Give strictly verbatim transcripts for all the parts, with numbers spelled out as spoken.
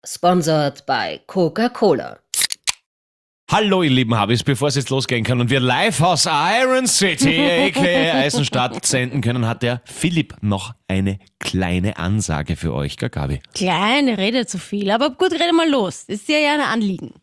Sponsored by Coca-Cola. Hallo ihr lieben Habis, bevor es jetzt losgehen kann und wir live aus Iron City, aka Eisenstadt, senden können, hat der Philipp noch eine kleine Ansage für euch, gell Gabi? Kleine, rede zu viel, aber gut, rede mal los. Das ist dir ja ein Anliegen.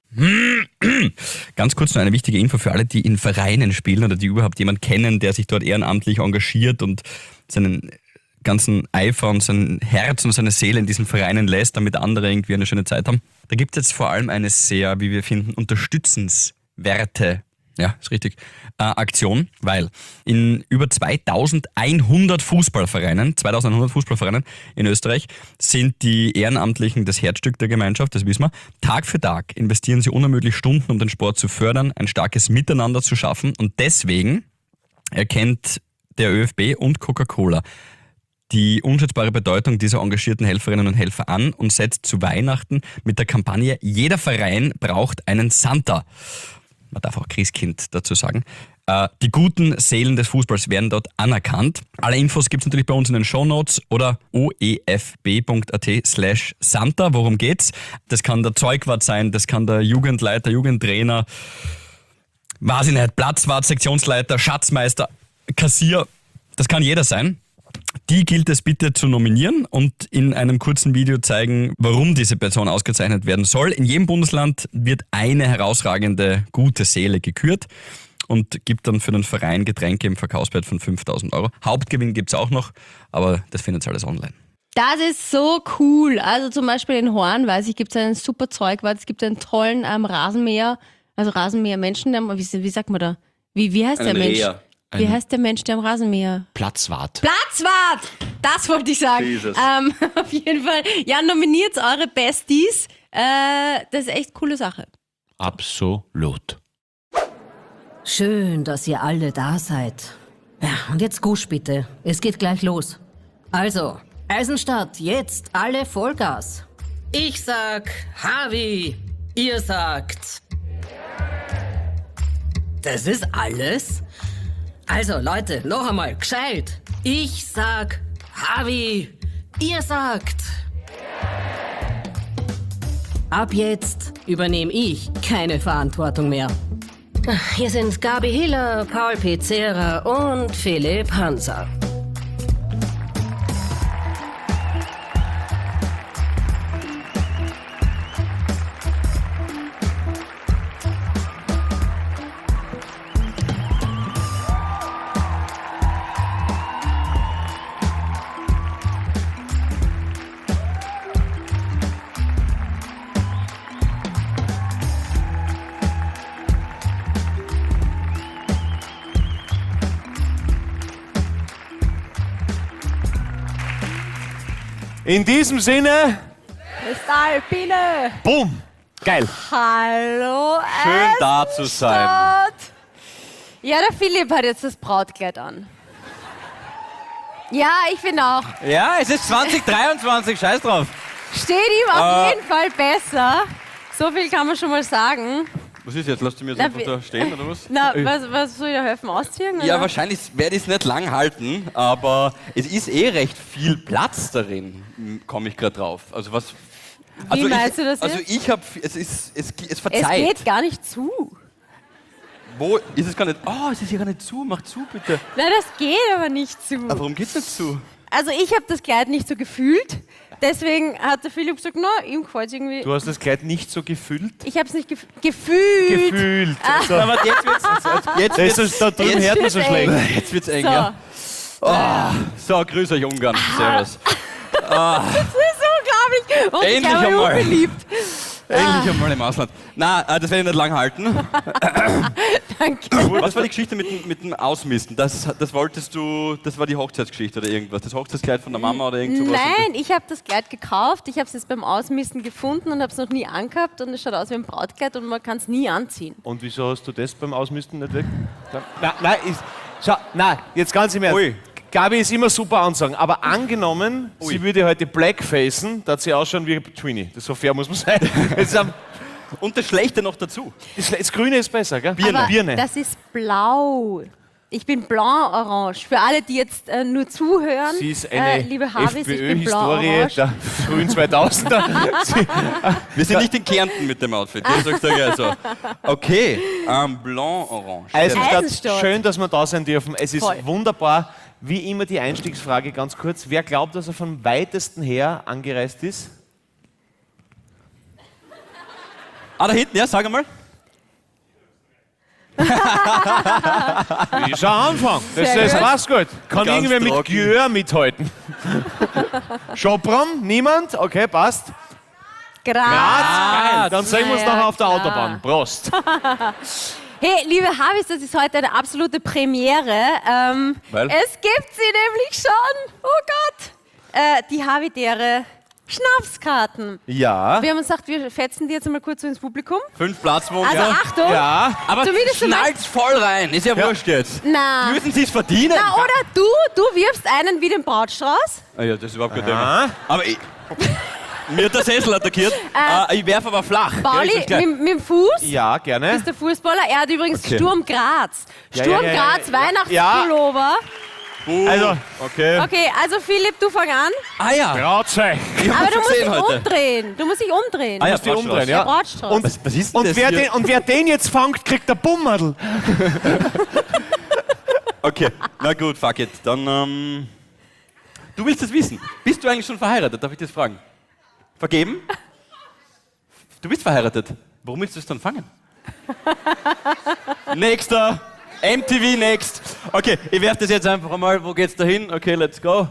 Ganz kurz noch eine wichtige Info für alle, die in Vereinen spielen oder die überhaupt jemanden kennen, der sich dort ehrenamtlich engagiert und seinen ganzen Eifer und sein Herz und seine Seele in diesen Vereinen lässt, damit andere irgendwie eine schöne Zeit haben. Da gibt es jetzt vor allem eine sehr, wie wir finden, unterstützenswerte, ja, ist richtig, äh, Aktion, weil in über zweitausendeinhundert Fußballvereinen, zweitausendeinhundert Fußballvereinen in Österreich sind die Ehrenamtlichen das Herzstück der Gemeinschaft, das wissen wir. Tag für Tag investieren sie unermüdlich Stunden, um den Sport zu fördern, ein starkes Miteinander zu schaffen und deswegen erkennt der ÖFB und Coca-Cola die unschätzbare Bedeutung dieser engagierten Helferinnen und Helfer an und setzt zu Weihnachten mit der Kampagne "Jeder Verein braucht einen Santa". Man darf auch Christkind dazu sagen. Äh, die guten Seelen des Fußballs werden dort anerkannt. Alle Infos gibt es natürlich bei uns in den Shownotes oder oefb.at slash Santa. Worum geht's? Das kann der Zeugwart sein, das kann der Jugendleiter, Jugendtrainer, weiß ich nicht, Platzwart, Sektionsleiter, Schatzmeister, Kassier. Das kann jeder sein. Die gilt es bitte zu nominieren und in einem kurzen Video zeigen, warum diese Person ausgezeichnet werden soll. In jedem Bundesland wird eine herausragende, gute Seele gekürt und gibt dann für den Verein Getränke im Verkaufswert von fünftausend Euro. Hauptgewinn gibt es auch noch, aber das findet ihr alles online. Das ist so cool. Also zum Beispiel in Horn, weiß ich, gibt es einen super Zeugwart, es gibt einen tollen ähm, Rasenmäher, also Rasenmäher-Menschen, wie, wie sagt man da? Wie, wie heißt Einen der Mensch? Reher. Wie heißt der Mensch, der am Rasenmäher? Platzwart. Platzwart! Das wollte ich sagen. Ähm, auf jeden Fall. Ja, nominiert eure Besties. Äh, das ist echt eine coole Sache. Absolut. Schön, dass ihr alle da seid. Ja, und jetzt Gusch bitte. Es geht gleich los. Also, Eisenstadt, jetzt alle Vollgas. Ich sag Harvey. Ihr sagt... Das ist alles? Also, Leute, noch einmal, gescheit. Ich sag Harvey. Ihr sagt... Ab jetzt übernehme ich keine Verantwortung mehr. Hier sind Gabi Hiller, Paul Pizzera und Philipp Hanser. In diesem Sinne, Alpine. boom, geil. Hallo, Schön da zu sein. Eisenstadt. Ja, der Philipp hat jetzt das Brautkleid an. Ja, ich finde auch. Ja, es ist zwanzig dreiundzwanzig, scheiß drauf. Steht ihm auf Äh. jeden Fall besser. So viel kann man schon mal sagen. Was ist jetzt? Lasst du mir jetzt Na, einfach wie- da stehen, oder was? Na, was, was soll ich da helfen? Ausziehen? Ja, oder? wahrscheinlich werde ich es nicht lang halten, aber es ist eh recht viel Platz darin, komme ich gerade drauf. Also was... Also meinst ich, du das Also jetzt? ich habe... Es ist... Es, es Es verzeiht. geht gar nicht zu. Wo ist es gar nicht... Oh, es ist hier gar nicht zu. Mach zu, bitte. Nein, das geht aber nicht zu. Aber warum geht's nicht zu? Also ich habe das Kleid nicht so gefühlt. Deswegen hat der Philipp gesagt, na, ihm gefällt es irgendwie. Du hast das Kleid nicht so gefüllt? Ich habe es nicht gef gefühlt. Gefühlt. So. Aber jetzt wird's... Jetzt Das wird's, ist, da drüben jetzt hört man so wird's schlecht. eng. jetzt wird's eng, So. ja. Oh, so, grüß euch Ungarn. Servus. Das ist unglaublich. Und Endlich ich habe einmal. unbeliebt. Endlich einmal im Ausland. Na, äh, das werde ich nicht lang halten. Danke. Was war die Geschichte mit, dem- mit dem Ausmisten? Das, das wolltest du, das war die Hochzeitsgeschichte oder irgendwas? Das Hochzeitskleid von der Mama oder irgend sowas? Nein, ich habe das Kleid gekauft. Ich habe es jetzt beim Ausmisten gefunden und habe es noch nie angehabt. Und es schaut aus wie ein Brautkleid und man kann es nie anziehen. Und wieso hast du das beim Ausmisten nicht weg? Nein, nein, ist, schau, nein, jetzt ganz im Ernst. Ui. Gabi ist immer super ansagen, aber angenommen, Ui. sie würde heute blackfacen, da hat sie ausschauen wie Trini. Das so fair muss man sein. Jetzt, ähm, Und das Schlechte noch dazu. das, das Grüne ist besser, gell? Aber Birne. das ist blau. Ich bin blanc-orange. Für alle, die jetzt äh, nur zuhören, Sie ist eine äh, liebe Harvis, ich bin FPÖ-Historie blanc-orange. der frühen zweitausender. Sie, Wir sind nicht in Kärnten mit dem Outfit, das sagst du gleich so. Okay, ähm, blanc-orange. Eisenstadt, Eisenstadt. schön, dass wir da sein dürfen. Es ist Voll. wunderbar. Wie immer die Einstiegsfrage ganz kurz. Wer glaubt, dass er vom weitesten her angereist ist? Ah, da hinten, ja, sag einmal. Ist ein Anfang. Das, Sehr das gut. passt gut. Kann Ganz irgendwer mit trocken. Gjör mithalten? Schopron? Niemand? Okay, passt. Graz. Ah, dann sehen wir uns Na ja, nachher auf der klar. Autobahn. Prost. Hey, liebe Harvis, das ist heute eine absolute Premiere. Ähm, Weil? Es gibt sie nämlich schon. Oh Gott. Äh, die Havidere Schnapskarten. Ja. Wir haben uns gedacht, wir fetzen die jetzt einmal kurz so ins Publikum. Fünf Platzwunsch. Also Achtung. Ja. Aber zumindest so schnallt's voll rein, ist ja, wurscht jetzt. Na. Müssen Sie es verdienen? Na, oder du, du wirfst einen wie den Brautstrauß. Ah ja, das ist überhaupt kein Aha. Thema. Aber ich, mir hat der Sessel attackiert. Äh, ich werfe aber flach. gell, Pauli, ist das klar? mit, mit dem Fuß. Ja, gerne. Ist der Fußballer. Er hat übrigens Okay. Sturm Graz. Ja, Sturm ja, ja, Graz, ja, ja. Weihnachtspullover. Uh, Also, okay. Okay, also Philipp, du fang an. Ah ja. Grauzei. Ich hab Aber das du musst gesehen dich heute. umdrehen. Du musst dich umdrehen. Ah ja, Die umdrehen, Der ja. Brautstrauß. Und, Was, was ist denn und, das wer hier? den, und wer den jetzt fängt, kriegt der Bummadl. Okay, na gut, fuck it. Dann, ähm, du willst das wissen. Bist du eigentlich schon verheiratet? Darf ich das fragen? Vergeben? Du bist verheiratet. Warum willst du es dann fangen? Nächster. M T V next. Okay, ich werfe das jetzt einfach einmal. Wo geht's da hin? Okay, let's go.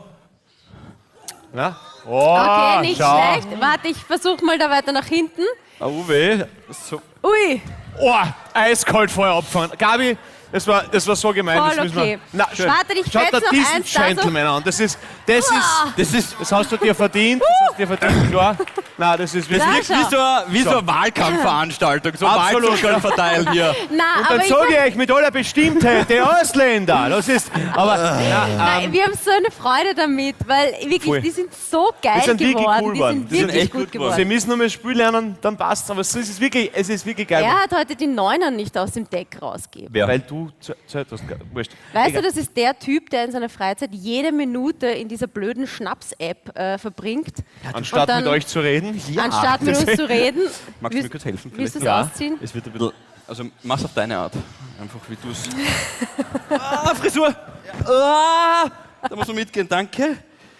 Na? Oh, Okay, nicht schau. schlecht. Warte, ich versuche mal da weiter nach hinten. Ah, Uwe. So. Ui, Oh, eiskalt vorher abfahren. Gabi, das war, das war so gemein. Voll das müssen okay. Wir, na, schön. Warte, ich Schaut fetz dir noch diesen eins da so. Gentleman an. Das ist, das Ah. ist, das ist, das hast du dir verdient. Das hast du dir verdient, klar. Nein, das ist Das Da wirklich. wirkt wie schau. so, eine- wie so eine Wahlkampfveranstaltung. So Absolut, Wahlzettel verteilen hier. na, Und aber dann ich sage hab, ich euch mit aller Bestimmtheit, die Ausländer. Das ist, aber, na, nein, wir haben so eine Freude damit, weil wirklich, Voll. die sind so geil Die sind wirklich geworden. cool die geworden. sind Die sind wirklich echt gut gut geworden. Sie müssen nur mehr Spiel lernen, dann passt es. Aber es ist wirklich, es ist wirklich geil. Er hat heute die Neuner nicht aus dem Deck rausgegeben. Wer? Weil du Zeit hast. Wurscht. Weißt Egal. du, das ist der Typ, der in seiner Freizeit jede Minute in dieser blöden Schnaps-App äh, verbringt. Anstatt und dann- mit euch zu reden, ja. Anstatt mit uns zu reden. Magst du mir Willst- kurz helfen? Willst du es vielleicht? Ja. ausziehen? Es wird ein bisschen. Also, mach's auf deine Art. Einfach wie du es. Ah, Frisur! Ah, da muss man mitgehen, danke.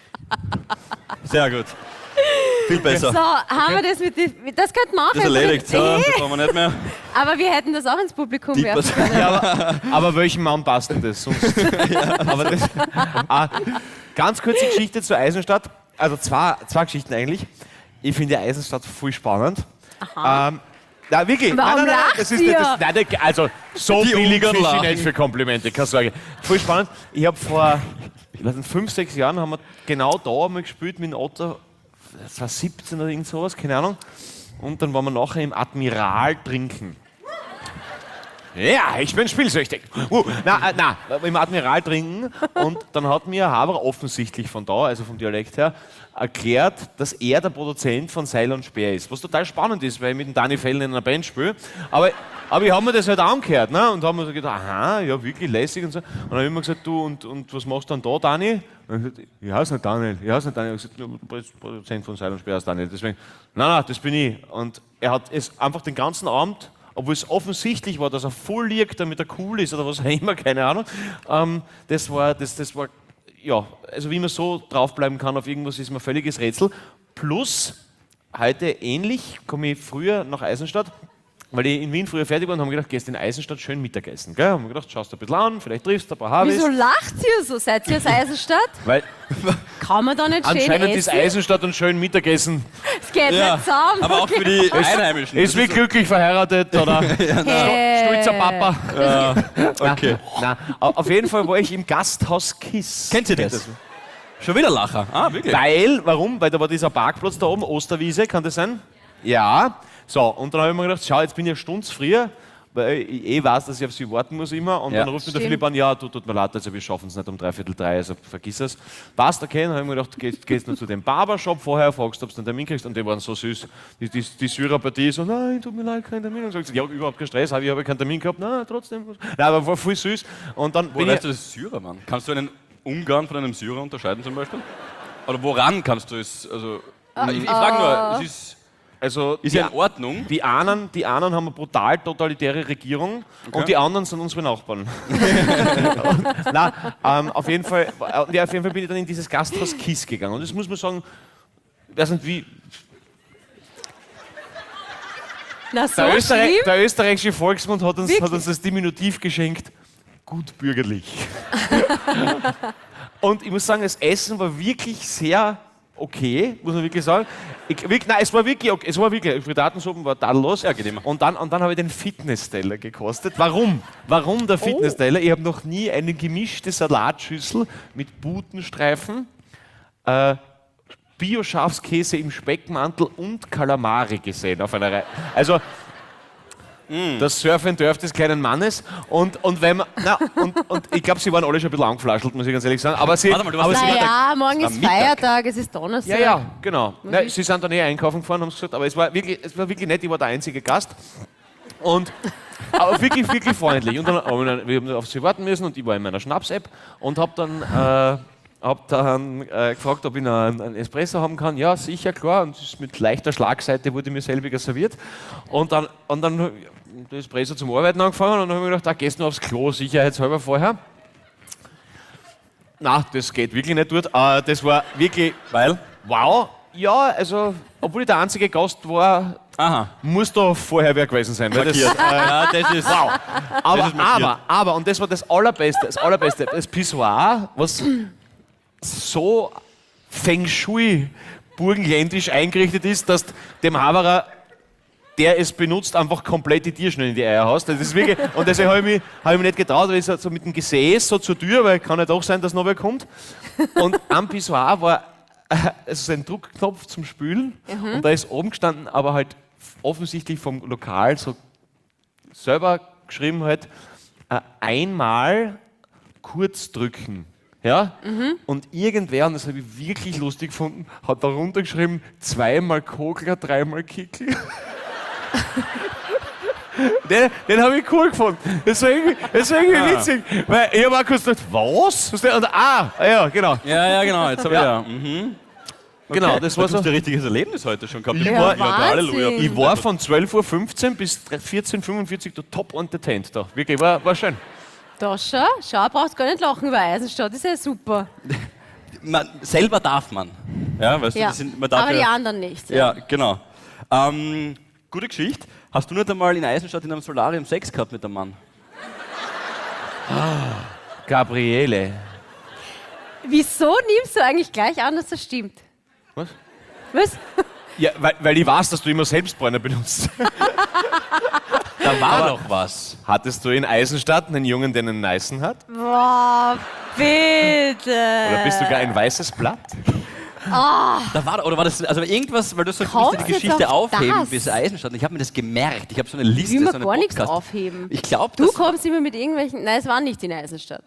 Sehr gut. Viel besser. So, haben wir das mit die, Das könnte man auch Das ist erledigt. So, Hey, das brauchen wir nicht mehr. aber wir hätten das auch ins Publikum Die werfen Person- können. Ja, aber, aber welchem Mann passt denn das sonst? aber das, ah, ganz kurze Geschichte zur Eisenstadt. Also zwei, zwei Geschichten eigentlich. Ich finde die Eisenstadt voll spannend. Ähm, na, wirklich. Warum nein, nein, nein, lacht das ist nicht, das, ihr? nein, das- also so Die billig Ungarn fisch ich lachen. nicht für Komplimente, keine Sorge. Voll spannend. Ich habe vor ich weiß nicht, fünf, sechs Jahren haben wir genau da einmal gespielt mit dem Otto. Das war siebzehn oder irgend sowas, keine Ahnung. Und dann waren wir nachher im Admiral trinken. Ja, ich bin spielsüchtig. Uh, na, äh, na, im Admiral trinken. Und dann hat mir Haber offensichtlich von da, also vom Dialekt her, erklärt, dass er der Produzent von Seil und Speer ist. Was total spannend ist, weil ich mit dem Dani Fellen in einer Band spiele. Aber, aber ich habe mir das halt angehört, ne? Und habe mir so gedacht, aha, ja, wirklich lässig und so. Und dann habe ich immer gesagt, du, und, und was machst du dann da, Dani? Und ich, gesagt, ich heiße nicht Daniel, ich heiße nicht Daniel. Ich habe gesagt, du bist Produzent von Seil und Speer, heißt Daniel. Deswegen, nein, nein, das bin ich. Und er hat es einfach den ganzen Abend, obwohl es offensichtlich war, dass er voll liegt, damit er cool ist oder was auch immer, keine Ahnung. Ähm, das war, das, das war, ja, also wie man so draufbleiben kann auf irgendwas, ist mir ein völliges Rätsel. Plus, heute ähnlich, komme ich früher nach Eisenstadt, weil ich in Wien früher fertig war und haben gedacht, gehst in Eisenstadt schön Mittagessen. Gell? Haben wir gedacht, schaust du ein bisschen an, vielleicht triffst du ein paar Habis. Wieso lacht ihr so? Seid ihr aus Eisenstadt? Weil Kann man da nicht schön anscheinend ist essen? Eisenstadt und schön Mittagessen Es geht Ja, nicht zusammen. aber auch für die Einheimischen. ist wie glücklich verheiratet oder Hey. stolzer Papa. Okay. Na, auf jeden Fall war ich im Gasthaus Kiss. Kennt ihr das? Schon wieder Lacher. Ah, wirklich? Weil, warum? Weil da war dieser Parkplatz da oben, Osterwiese, kann das sein? Ja. So, und dann habe ich mir gedacht, schau, jetzt bin ich eine Stunde früher weil ich eh weiß, dass ich auf sie warten muss immer. Und Ja. dann ruft mir der Stimmt. Philipp an, ja, du, tut mir leid, also wir schaffen es nicht um dreiviertel drei, also vergiss es. Passt, okay, dann habe ich mir gedacht, gehst, gehst du zu dem Barbershop vorher, fragst, ob du einen Termin kriegst. Und die waren so süß. Die, die, die Syrer-Partie so, nein, tut mir leid, kein Termin. Und sagt sie, ja, überhaupt kein Stress, habe ich habe keinen Termin gehabt. Nein, trotzdem. Nein, aber war voll süß. Und dann Wo bin weißt ich, du, das ist Syrer, Mann? Kannst du einen Ungarn von einem Syrer unterscheiden zum Beispiel? Oder woran kannst du es, also... ich ich frage nur, es ist, also ist die, ja in Ordnung. die, einen, die einen haben eine brutal totalitäre Regierung und die anderen sind unsere Nachbarn. und, nein, ähm, auf, jeden Fall, äh, ja, auf jeden Fall bin ich dann in dieses Gasthaus Kiss gegangen. Und das muss man sagen, ich weiß nicht wie... Na, so Der, Österreich, schlimm? der österreichische Volksmund hat uns, Wirklich? hat uns das Diminutiv geschenkt, gut bürgerlich. Und ich muss sagen, das Essen war wirklich sehr okay, muss man wirklich sagen. Ich, wirklich, nein, es war wirklich okay, es war wirklich, Frittatensuppen war tadellos. Ja, geht immer. Und dann, und dann habe ich den Fitness-Teller gekostet. Warum? Warum der Fitness-Teller? Ich habe noch nie eine gemischte Salatschüssel mit Butenstreifen, äh, Bio-Schafskäse im Speckmantel und Kalamari gesehen auf einer Reihe. Also das Surf and Turf des kleinen Mannes. Und, und, wenn man, na, und, und ich glaube, sie waren alle schon ein bisschen angeflaschelt, muss ich ganz ehrlich sagen. Aber sie, Warte mal, du warst aber sie, Naja, morgen war ist Mittag. Feiertag, es ist Donnerstag. ja, ja, genau. Nein, ich- sie sind dann eh einkaufen gefahren, haben sie gesagt, aber es war, wirklich, es war wirklich nett, ich war der einzige Gast. Und aber wirklich, wirklich freundlich. Und dann haben wir, wir haben auf sie warten müssen und ich war in meiner Schnaps-App und habe dann, äh, hab dann äh, gefragt, ob ich noch einen, einen Espresso haben kann. Ja, sicher, klar. Und das ist mit leichter Schlagseite wurde mir selbiger serviert. Und dann, und dann der Espresso zum Arbeiten angefangen und dann habe ich mir gedacht, da gehst du noch aufs Klo, sicherheitshalber vorher. Na, das geht wirklich nicht dort. Äh, das war wirklich, Weil? wow. Ja, also, obwohl ich der einzige Gast war, Aha. muss da vorher wer gewesen sein. Weil das, Markiert. ja, das ist... wow. Aber, ist markiert. aber, aber, und das war das Allerbeste, das Allerbeste, das Pissoir, was so Feng Shui burgenländisch eingerichtet ist, dass dem Haberer, der es benutzt, einfach komplett die Tierschnur in die Eier haust. Das ist wirklich, und deswegen habe ich, mich- hab ich mich nicht getraut, weil ich so so mit dem Gesäß so zur Tür, weil kann ja doch sein, dass noch wer kommt. Und am Pissoir war äh, also so ein Druckknopf zum Spülen und da ist oben gestanden, aber halt offensichtlich vom Lokal so selber geschrieben halt, äh, einmal kurz drücken. Ja? Und irgendwer, und das habe ich wirklich lustig gefunden, hat da runtergeschrieben, zweimal Kogler, dreimal Kickel. Den, den habe ich cool gefunden. Das war irgendwie, das war irgendwie witzig. Weil ich habe auch kurz gedacht, was? Und, ah, ja, genau. Ja, ja, genau. Jetzt habe ich ja. Mhm. Genau, das war Du hast so. ein richtiges Erlebnis heute schon gehabt. Ich Ich war- war, ja, Halleluja. Wahnsinn. Ich war von zwölf Uhr fünfzehn bis vierzehn Uhr fünfundvierzig der top entertained da. Wirklich, war, war schön. Da schau, schau, brauchst gar nicht lachen über Eisenstadt, das ist ja super. Man, selber darf man. Ja, weißt du, Ja. das sind, man darf Aber die ja, anderen nicht. ja, genau. Ähm, gute Geschichte. Hast du nicht einmal in Eisenstadt in einem Solarium Sex gehabt mit einem Mann? Gabriele. Wieso nimmst du eigentlich gleich an, dass das stimmt? Was? Was? Ja, weil, weil ich weiß, dass du immer Selbstbräuner benutzt. Da war doch was. Hattest du in Eisenstadt einen Jungen, der einen Neißen hat? Boah, bitte. Oder bist du gar ein weißes Blatt? Da war, oder war das, also irgendwas, weil du sagst, du musst Kommst die jetzt Geschichte auf aufheben das? bis Eisenstadt. Und ich habe mir das gemerkt. Ich habe so eine Ich Liste, will mir so einen gar nichts Podcast. aufheben. Ich glaube, Du das kommst immer mit irgendwelchen. Nein, es war nicht in Eisenstadt.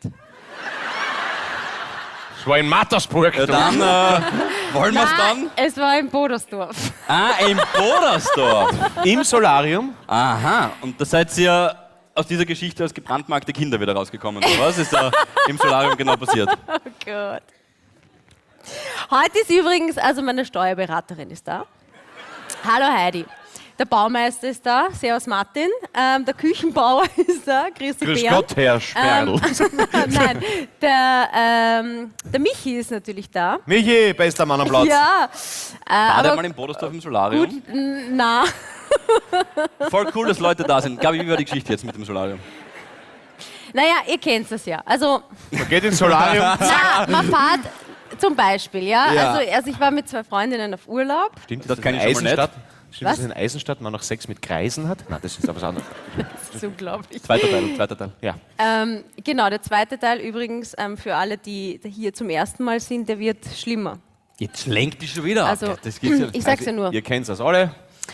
Es war in Mattersburg. ja, dann äh, wollen wir es dann. Nein, es war in Bodersdorf. Ah, in Bodersdorf. Im Solarium. Aha, und da seid ihr aus dieser Geschichte als gebrandmarkte Kinder wieder rausgekommen, oder was ist da im Solarium genau passiert? Oh Gott. Heute ist übrigens, also meine Steuerberaterin ist da. Hallo Heidi. Der Baumeister ist da, Servus Martin. Ähm, der Küchenbauer ist da, Christi Grüß Bern. Gott, Herr Sperl. Nein, der, ähm, der Michi ist natürlich da. Michi, bester Mann am Platz. Ja, äh, War der aber mal in Bodersdorf im Solarium? gut, n- na. Voll cool, dass Leute da sind. Gabi, wie war die Geschichte jetzt mit dem Solarium? Naja, ihr kennt das ja. Also, Man geht ins Solarium. na, man fährt zum Beispiel, ja. Ja. Also, also ich war mit zwei Freundinnen auf Urlaub. Stimmt, Das dass kann in ich schon mal Eisenstadt, stimmt, Was? dass in Eisenstadt man noch Sex mit Kreisen hat? Nein, das ist aber was anderes. Das ist unglaublich. Zweiter Teil, zweiter Teil. Ja. Ähm, genau, der zweite Teil übrigens ähm, für alle, die hier zum ersten Mal sind, der wird schlimmer. Jetzt lenkt die schon wieder Also, ab. Das geht's ja. ich sag's ja nur. Ihr kennt das alle.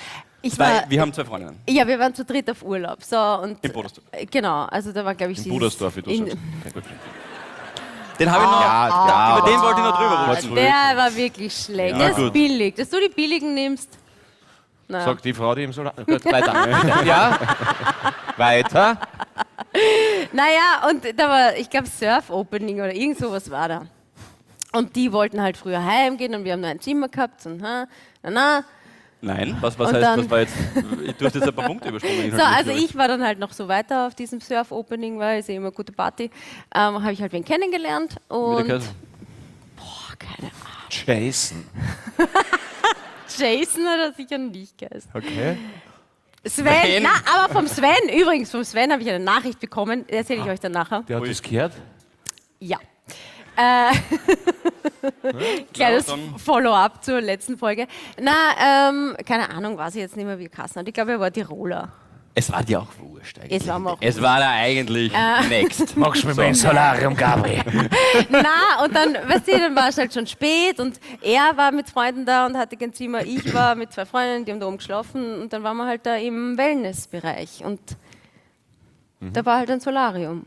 Ich Zwei, war, wir haben zwei Freundinnen. ja, wir waren zu dritt auf Urlaub. So, und, In Bodersdorf. äh, Genau, also da war, glaube ich, In dieses- Budersdorf, wie du in- sagst. Okay, gut. Den habe ich noch. Ja, ja, über den wollte ich noch drüber Ah, rutschen. der war wirklich schlecht. Ja, der ist gut. billig. Dass du die billigen nimmst. Naja. Sagt die Frau, die im Solar... Gut, weiter. Ja? Weiter? Naja, und da war, ich glaube, Surf-Opening oder irgend sowas war da. Und die wollten halt früher heimgehen und wir haben da ein Zimmer gehabt und ha, na, na. Nein, was, was Und heißt, dann- was war jetzt? Du hast jetzt ein paar Punkte übersprungen. So, also ich war dann halt noch so weiter auf diesem Surf-Opening, weil es ja immer eine gute Party. Ähm, habe ich halt wen kennengelernt und Wieder boah, keine Ahnung. Jason. Jason hat er sicher nicht geheißen. Okay. Sven, Sven? na, aber vom Sven, übrigens, vom Sven habe ich eine Nachricht bekommen, erzähle ich euch dann nachher. Der hat das gehört? Ja. Äh, kleines Ja, dann- Follow-up zur letzten Folge. Na, ähm, keine Ahnung, weiß ich jetzt nicht mehr, wie Kassen hat. Ich glaube, er war Tiroler. Es war dir auch wurscht eigentlich. Es war mir auch Es war da eigentlich next. Magst du mit meinem Solarium, Gabri? Na, und dann, weißt du, dann war es halt schon spät und er war mit Freunden da und hatte kein Zimmer. Ich war mit zwei Freundinnen, die haben da oben geschlafen und dann waren wir halt da im Wellnessbereich und da war halt ein Solarium.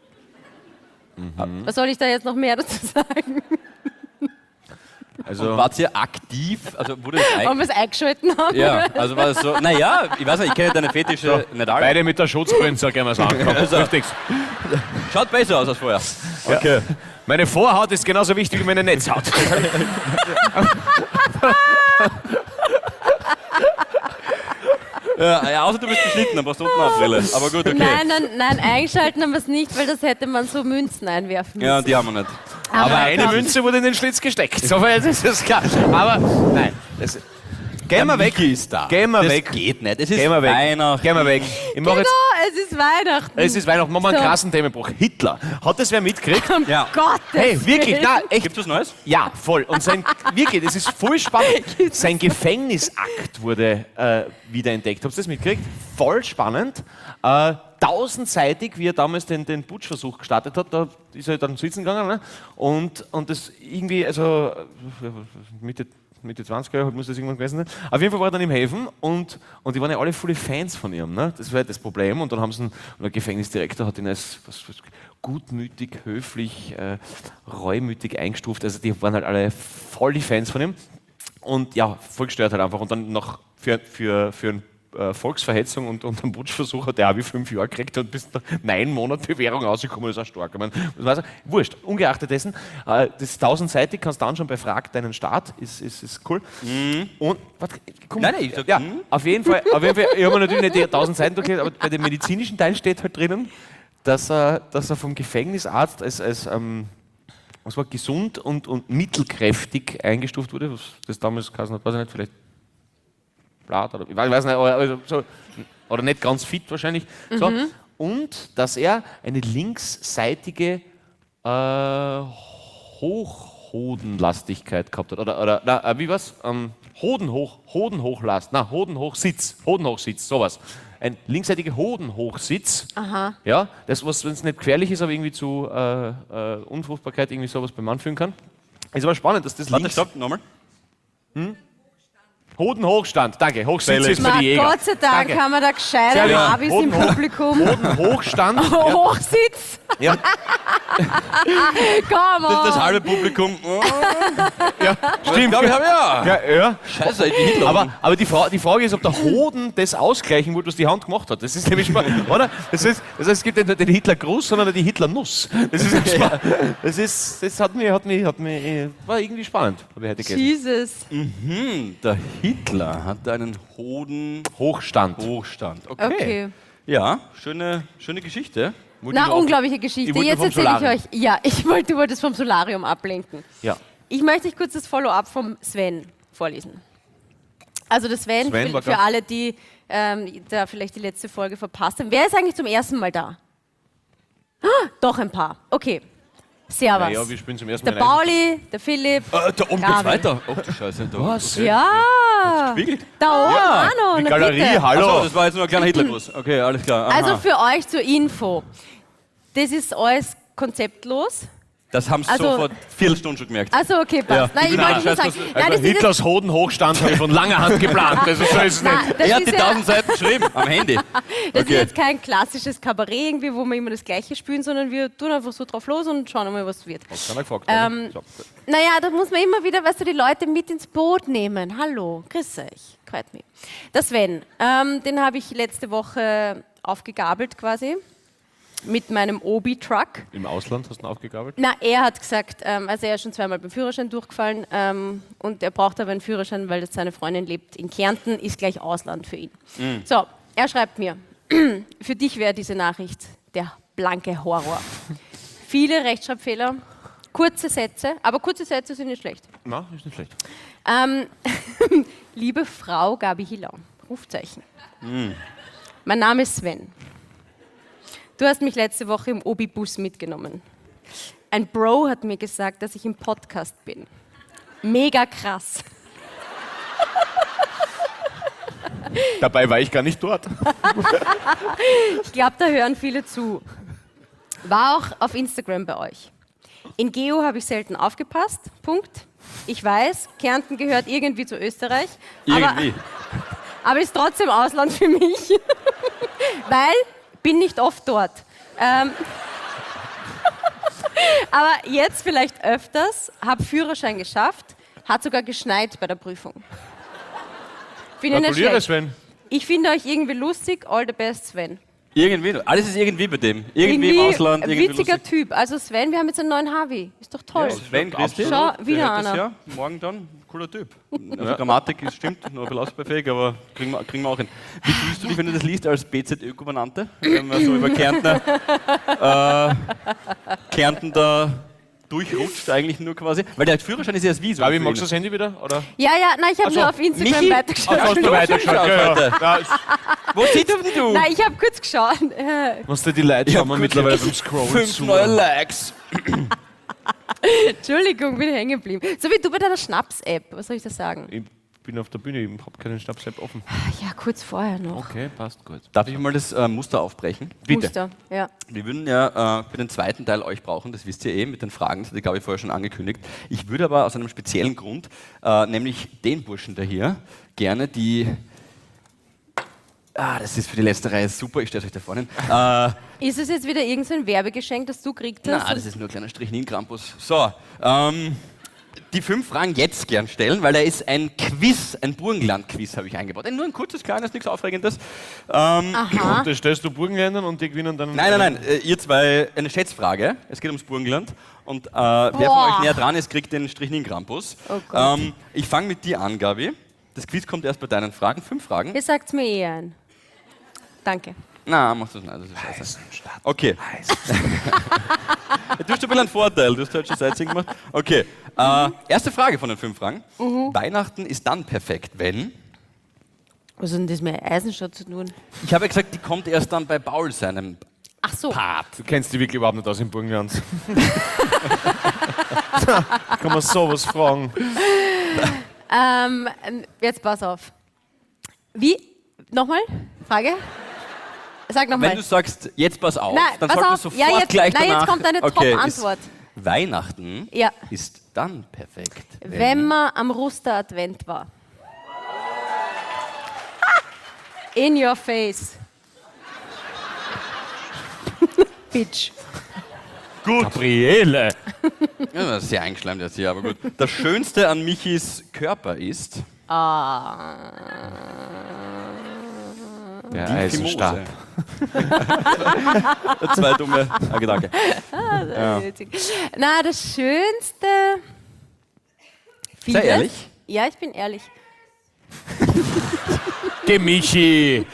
Was soll ich da jetzt noch mehr dazu sagen? Also, Wart ihr aktiv? Also wurde das Ob eigentlich. wir es eingeschalten haben? Ja, also war es so. Naja, ich weiß nicht, ich kenne deine Fetische nicht alle. beide mit der Schutzbrille, sag ich mal so angekommen. Also- Richtig. Schaut besser aus als vorher. Okay. Meine Vorhaut ist genauso wichtig wie meine Netzhaut. Ja, ja, außer du bist beschnitten, dann brauchst du unten eine Brille. Aber gut, okay. Nein, nein, nein, eingeschalten haben wir es nicht, weil das hätte man so Münzen einwerfen müssen. Ja, die haben wir nicht. Aber eine komm. Münze wurde in den Schlitz gesteckt. So weit ist das klar. Aber nein. Das, gehen wir weg. Micky ist da. Gehen wir das weg. geht nicht. Es ist Gehen wir weg. Weihnachten. Gehen wir weg. Ich mach Genau, jetzt, es ist Weihnachten. es ist Weihnachten. Machen wir einen So. krassen Themenbruch. Hitler. Hat das wer mitgekriegt? Ja. Gottes Hey, wirklich, Willen. na, echt. Gibt's was Neues? Ja, voll. Und sein, wirklich, das ist voll spannend. Sein Gefängnisakt wurde äh, wiederentdeckt. Habt ihr das mitgekriegt? Voll spannend. Äh, tausendseitig, wie er damals den, den Putschversuch gestartet hat, da ist er dann sitzen gegangen. Ne? Und, und das irgendwie, also äh, Mitte, Mitte zwanziger Jahre muss das irgendwann gewesen sein. Auf jeden Fall war er dann im Häfen und, und die waren ja alle volle Fans von ihm. Ne? Das war ja das Problem. Und dann haben sie einen, und der Gefängnisdirektor hat ihn als was, was, gutmütig, höflich, äh, reumütig eingestuft. Also die waren halt alle voll die Fans von ihm. Und ja, voll gestört halt einfach. Und dann noch für, für, für ein äh, Volksverhetzung und, und einen Putschversuch hat er auch wie fünf Jahre gekriegt und bis nach neun Monaten Bewährung rausgekommen, das ist auch stark. Ich meine, das weiß ich, wurscht, ungeachtet dessen, äh, das ist tausendseitig, kannst du dann schon bei Frag deinen Staat, ist, ist, ist cool. Und, warte, komm, Nein, nein, ich sag, ja, mhm. auf jeden Fall, auf jeden Fall, ich habe mir natürlich nicht die tausend Seiten durchgelesen, aber bei dem medizinischen Teil steht halt drinnen, dass er, dass er vom Gefängnisarzt als, als ähm, was war, gesund und, und mittelkräftig eingestuft wurde, was das damals geheißen hat, weiß ich nicht, vielleicht Blatt oder ich weiß, ich weiß nicht, aber, also so, oder nicht ganz fit wahrscheinlich. So. Und dass er eine linksseitige äh, Hochhodenlastigkeit gehabt hat. Oder, oder na, äh, wie was? Ähm, Hodenhoch, Hodenhochlast, na, Hodenhochsitz, Hodenhochsitz, sowas. Ein linksseitiger Hodenhochsitz. Aha. Ja, das, was, wenn es nicht gefährlich ist, aber irgendwie zu äh, äh, Unfruchtbarkeit irgendwie sowas beim Mann führen kann. Ist aber spannend, dass das Warte, links... stopp, nochmal. Hodenhochstand, danke. Hochsitz Bälle. ist für Na, die Jäger. Gott sei Dank Danke. haben wir da gescheite Sehr lieb. Abis im Hoden- Publikum. Hodenhochstand. Hochsitz. Ja, Komm Das, das on. halbe Publikum. Oh, ja, ich stimmt. glaube, ich habe ja. Ja, ja. Scheiße, die Hitler. Aber, aber die, Fra die Frage ist, ob der Hoden das ausgleichen wird, was die Hand gemacht hat. Das ist nämlich spannend, oder? Das heißt, das heißt, es gibt nicht nur den Hitlergruß, sondern die Hitlernuss. Das ist spannend. Das, ist, das hat mich, hat mich, hat mich, äh, war irgendwie spannend, habe ich heute gelesen. Jesus. Hm, der Hitler hat einen Hoden Hochstand. Hochstand. Okay. Okay. Ja, schöne, schöne Geschichte. Na, unglaubliche Geschichte. Ich wollte Jetzt vom erzähle ich Solarium. euch. Ja, ich wollte, du wolltest vom Solarium ablenken. Ja. Ich möchte euch kurz das Follow-up vom Sven vorlesen. Also der Sven, Sven für, war für ganz- alle, die ähm, da vielleicht die letzte Folge verpasst haben. Wer ist eigentlich zum ersten Mal da? Ah, doch ein paar. Okay. Servus. Ja, wir spielen zum ersten Der Mal. ein. Pauli, der Philipp. Äh, da oben geht's Gabi. weiter. Oh, du Scheiße. Da. Was? Ja, Gespiegelt? da oben Ja, auch noch. Die na Galerie, bitte. hallo. Achso, das war jetzt nur ein kleiner Hitlergruß. Okay, alles klar. Aha. Also für euch zur Info. Das ist alles konzeptlos. Das haben sie Also- so vor Viertelstunden schon gemerkt. Also okay, passt. Ja. Nein, ich wollte nur sagen, Also nein, das ist jetzt, Hitlers Hodenhochstand habe ich von langer Hand geplant. Also so ist es nein, nicht. das Er hat ist die ja, tausend Seiten geschrieben am Handy. das ist jetzt kein klassisches Kabarett irgendwie, wo wir immer das Gleiche spielen, sondern wir tun einfach so drauf los und schauen mal, was wird. Kann er gefragt, Ähm, so, gut. Naja, da muss man immer wieder, weißt du, die Leute mit ins Boot nehmen. Hallo, grüß euch, freut mich. Der Sven, ähm, den habe ich letzte Woche aufgegabelt quasi mit meinem Obi-Truck. Im Ausland hast du ihn aufgegabelt? Na, er hat gesagt, ähm, also er ist schon zweimal beim Führerschein durchgefallen ähm, und er braucht aber einen Führerschein, weil das seine Freundin lebt in Kärnten, ist gleich Ausland für ihn. Mhm. So, er schreibt mir, für dich wäre diese Nachricht der blanke Horror. Viele Rechtschreibfehler, kurze Sätze, aber kurze Sätze sind nicht schlecht. Na, ist nicht schlecht. Ähm, liebe Frau Gabi Hiller, Rufzeichen. Mein Name ist Sven. Du hast mich letzte Woche im Obi-Bus mitgenommen. Ein Bro hat mir gesagt, dass ich im Podcast bin. Mega krass. Dabei war ich gar nicht dort. Ich glaube, da hören viele zu. War auch auf Instagram bei euch. In Geo habe ich selten aufgepasst. Punkt. Ich weiß, Kärnten gehört irgendwie zu Österreich. Irgendwie. Aber, aber ist trotzdem Ausland für mich. Weil, bin nicht oft dort. Ähm, aber jetzt vielleicht öfters, habe Führerschein geschafft, hat sogar geschneit bei der Prüfung. Finde ich nicht Gratuliere, schlecht. Sven. Ich finde euch irgendwie lustig. All the best, Sven. Irgendwie. Alles ist irgendwie bei dem. Irgendwie, im Ausland. ein Irgendwie witziger lustig. Typ. Also Sven, wir haben jetzt einen neuen Harvey. Ist doch toll. Ja, Sven, grüß dich. Schau, Der wieder hört das einer. Ja. Morgen dann. Cooler Typ. Also Grammatik ist, stimmt, nur belastbarfähig, aber kriegen wir, kriegen wir auch hin. Wie fühlst du dich, wenn du das liest, als B Z Ö-Gouvernante? Wenn man so über Kärntner, äh, Kärnten da durchrutscht eigentlich nur quasi. Weil der Führerschein ist ja das Visum. Gabi, für magst du ihn. das Handy wieder? Oder? Ja, ja, nein, ich habe Ach so, nur auf Instagram Michi? weitergeschaut. Hast du weitergeschaut? Ja, ja. heute. Ja, Wo sitzt denn du? Nein, ich habe kurz geschaut. Äh, musst du die Leute Ich schauen hab wir kurz mittlerweile beim Scrollen Fünf zu. neue Likes. Entschuldigung, bin hängen geblieben. So wie du bei deiner Schnaps-App. Was soll ich da sagen? Ich bin auf der Bühne, ich habe keinen Schnaps-App offen. Ja, kurz vorher noch. Okay, passt gut. Darf ich mal das äh, Muster aufbrechen? Bitte. Muster, ja. Wir würden ja äh, für den zweiten Teil euch brauchen, das wisst ihr eh, mit den Fragen, das hatte ich glaube ich vorher schon angekündigt. Ich würde aber aus einem speziellen Grund, äh, nämlich den Burschen da hier, gerne die... Ah, das ist für die letzte Reihe super, ich stelle euch da vorne hin. Äh, Ist es jetzt wieder irgendein Werbegeschenk, das du gekriegt hast? Na, das ist nur ein kleiner Strychnin-Krampus. So, ähm, die fünf Fragen jetzt gern stellen, weil da ist ein Quiz, ein Burgenland-Quiz habe ich eingebaut. Nur ein kurzes, kleines, nichts Aufregendes. Ähm, Aha. Und das stellst du Burgenländern und die gewinnen dann... nein, nein, nein, äh, ihr zwei, eine Schätzfrage. Es geht ums Burgenland. Und äh, wer von Boah. euch näher dran ist, kriegt den Strychnin-Krampus. Oh Gott. ähm, ich fange mit dir an, Gabi. Das Quiz kommt erst bei deinen Fragen. Fünf Fragen. Ihr sagt mir eh ein. Danke. Na, machst du das nicht, das ist scheiße. Okay. Du hast ein bisschen einen Vorteil, du hast halt schon Sightseeing gemacht. Okay, äh, erste Frage von den fünf Fragen. Weihnachten ist dann perfekt, wenn... Was hat denn das mit Eisenstadt zu tun? Ich habe ja gesagt, die kommt erst dann bei Paul seinem Ach so. Part. Du kennst die wirklich überhaupt nicht aus im Burgenland. Kann man sowas fragen. Ähm, jetzt pass auf. Wie? Nochmal? Frage? Sag Wenn nochmal. du sagst, jetzt pass auf, Nein, dann pass sollten wir auf. sofort Ja, jetzt- gleich nein, jetzt danach... kommt eine Okay, Top-Antwort. ist Weihnachten Ja. ist dann perfekt, wenn... Wenn man am Ruster-Advent war. In your face. Bitch. Gut. Gabriele. Ja, das ist sehr eingeschleimt jetzt hier, aber gut. Das Schönste an Michis Körper ist... Ah. Der Die Eisenstab. Fimose. Zwei dumme ah, Gedanke. Ja. Na, das Schönste. Vieles. Sei ehrlich. Ja, ich bin ehrlich. Die Michi.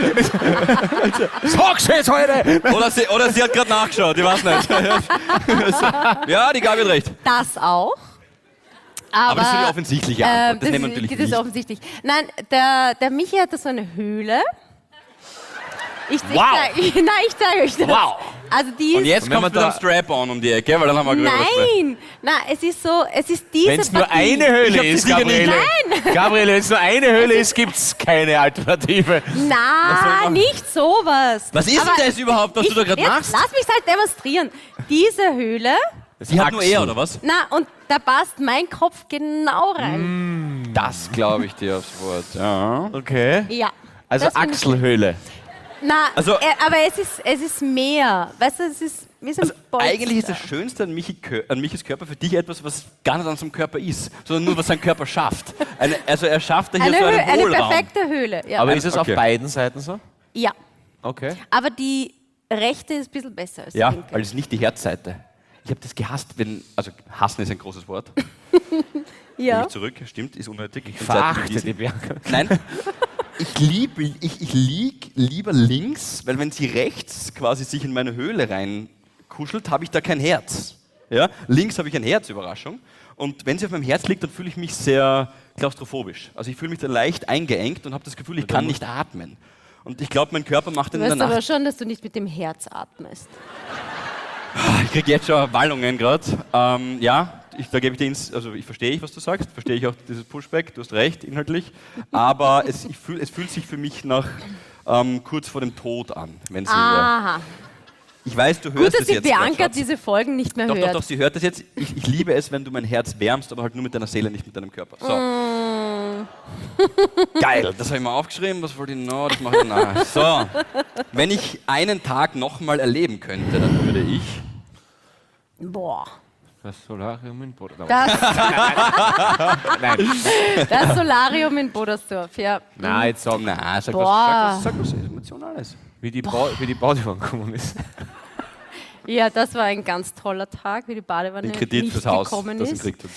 Sag's jetzt heute. Oder sie, oder sie hat gerade nachgeschaut, ich weiß nicht. Ja, die Gabi hat recht. Das auch. Aber, Aber das ist die offensichtliche Antwort. ähm, Das nehmen wir natürlich das ist nicht. offensichtlich. Nein, der, der Michi hat da so eine Höhle. Ich, Wow. ich zeig, nein, ich zeige euch das. Wow. Also die Und ist. jetzt Und wenn kommt man mit einem Strap-on um die Ecke, weil dann haben wir drüber gesprochen. Nein, nein, es ist so, es ist diese Wenn es nur Partie. eine Ich Höhle hab die ist, sicher nicht. Gabriele. Gabriele, wenn es nur eine Höhle ist, gibt's keine Alternative. Na, nicht sowas. Was ist Aber denn das überhaupt, was ich, du da gerade jetzt machst? Lass mich halt demonstrieren. Diese Höhle Die hat nur er, oder was? Na, und da passt mein Kopf genau rein. Das glaube ich dir aufs Wort. Ja. Okay. Ja. Also das find ich- Achselhöhle. Na, Also- äh, aber es ist, es ist mehr. Weißt du, es ist wie so ein Also Polster. eigentlich ist das Schönste an, Michi, Kö- an Michis Körper für dich etwas, was gar nicht an seinem Körper ist, sondern nur, was sein Körper schafft. Eine, also er schafft da hier eine, so Höhe, einen eine Hohlraum. perfekte Höhle. Ja. Aber ist es Okay. auf beiden Seiten so? ja. Okay. Aber die rechte ist ein bisschen besser als Ja, die linke. weil es ist nicht die Herzseite. Ich habe das gehasst, wenn, also hassen ist ein großes Wort. ja. Nehme ich zurück, stimmt, ist unnötig. Ich Verachte die Bianca. Nein, ich, lieb, ich, ich lieg lieber links, weil wenn sie rechts quasi sich in meine Höhle reinkuschelt, habe ich da kein Herz. Ja? Links habe ich ein Herz, Überraschung. Und wenn sie auf meinem Herz liegt, dann fühle ich mich sehr klaustrophobisch. Also ich fühle mich da leicht eingeengt und habe das Gefühl, ich kann nicht atmen. Und ich glaube, mein Körper macht Du in der weißt aber Nacht... schon, dass du nicht mit dem Herz atmest. Ich kriege jetzt schon Wallungen gerade. Ähm, ja, ich, da gebe ich dir ins, also ich verstehe, was du sagst, verstehe ich auch dieses Pushback, du hast recht, inhaltlich. Aber es, ich fühl, es fühlt sich für mich nach ähm, kurz vor dem Tod an. Wenn sie, Aha. Ich weiß, du hörst Gut, dass es die jetzt. Bianca grad, Schatz. diese Folgen nicht mehr Doch, hört. doch, doch, sie hört es jetzt. Ich, ich liebe es, wenn du mein Herz wärmst, aber halt nur mit deiner Seele, nicht mit deinem Körper. So. Mm. Geil, das habe ich mal aufgeschrieben. Was wollte ich noch? Das mache ich danach. So. Wenn ich einen Tag nochmal erleben könnte, dann würde ich. Boah. Das Solarium in Boden. Das, Nein. das Solarium in Bodersdorf, ja. Nein, jetzt sag mal. Na, sag Boah. was, sag was, sag was Emotionales. Wie die, ba wie die Badewanne gekommen ist. Ja, das war ein ganz toller Tag, wie die Badewanne Den Kredit nicht fürs Haus, gekommen das ihn ist. kriegt.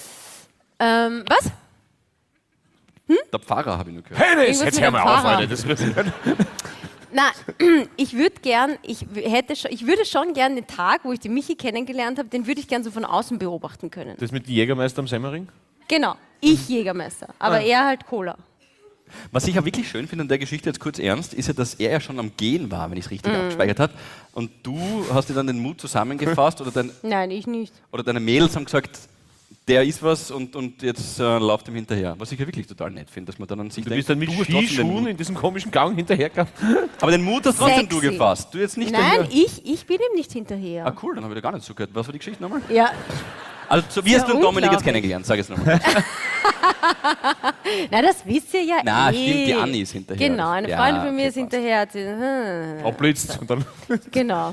Ähm, was? Der Pfarrer habe ich nur gehört. Hey, das, Irgendwas jetzt mit hör dem mal auf, Pfarrer. Alter. Das wird Na, ich würde gern, ich w- hätte schon, ich würde schon gern den Tag, wo ich den Michi kennengelernt habe, den würde ich gern so von außen beobachten können. das mit dem Jägermeister am Semmering? Genau, ich Jägermeister, aber Ah. er halt Cola. Was ich ja wirklich schön finde an der Geschichte, jetzt kurz ernst, ist ja, dass er ja schon am Gehen war, wenn ich es richtig abgespeichert habe. Und du hast dir dann den Mut zusammengefasst oder, dein, Nein, ich nicht. oder deine Mädels haben gesagt, der ist was und, und jetzt äh, läuft ihm hinterher. Was ich ja wirklich total nett finde, dass man dann an sich Du denkt, bist dann mit du hast trotzdem den Skischuhen Mut. in diesem komischen Gang hinterhergegangen. Aber den Mut hast trotzdem du Sexy. gefasst. Du jetzt nicht Nein, daher- ich, ich bin ihm nicht hinterher. Ah cool, dann habe ich da gar nicht zugehört. Was war die Geschichte nochmal? Ja, Also so, wie Ja, hast du den Dominik jetzt unglaublich. kennengelernt? Sag es nochmal. na das wisst ihr ja Na, eh. stimmt, die Anni ist hinterher. Genau, eine Ja, Freundin von mir okay, ist passt. hinterher. Hat sie, hm, Abblitzt und dann. genau.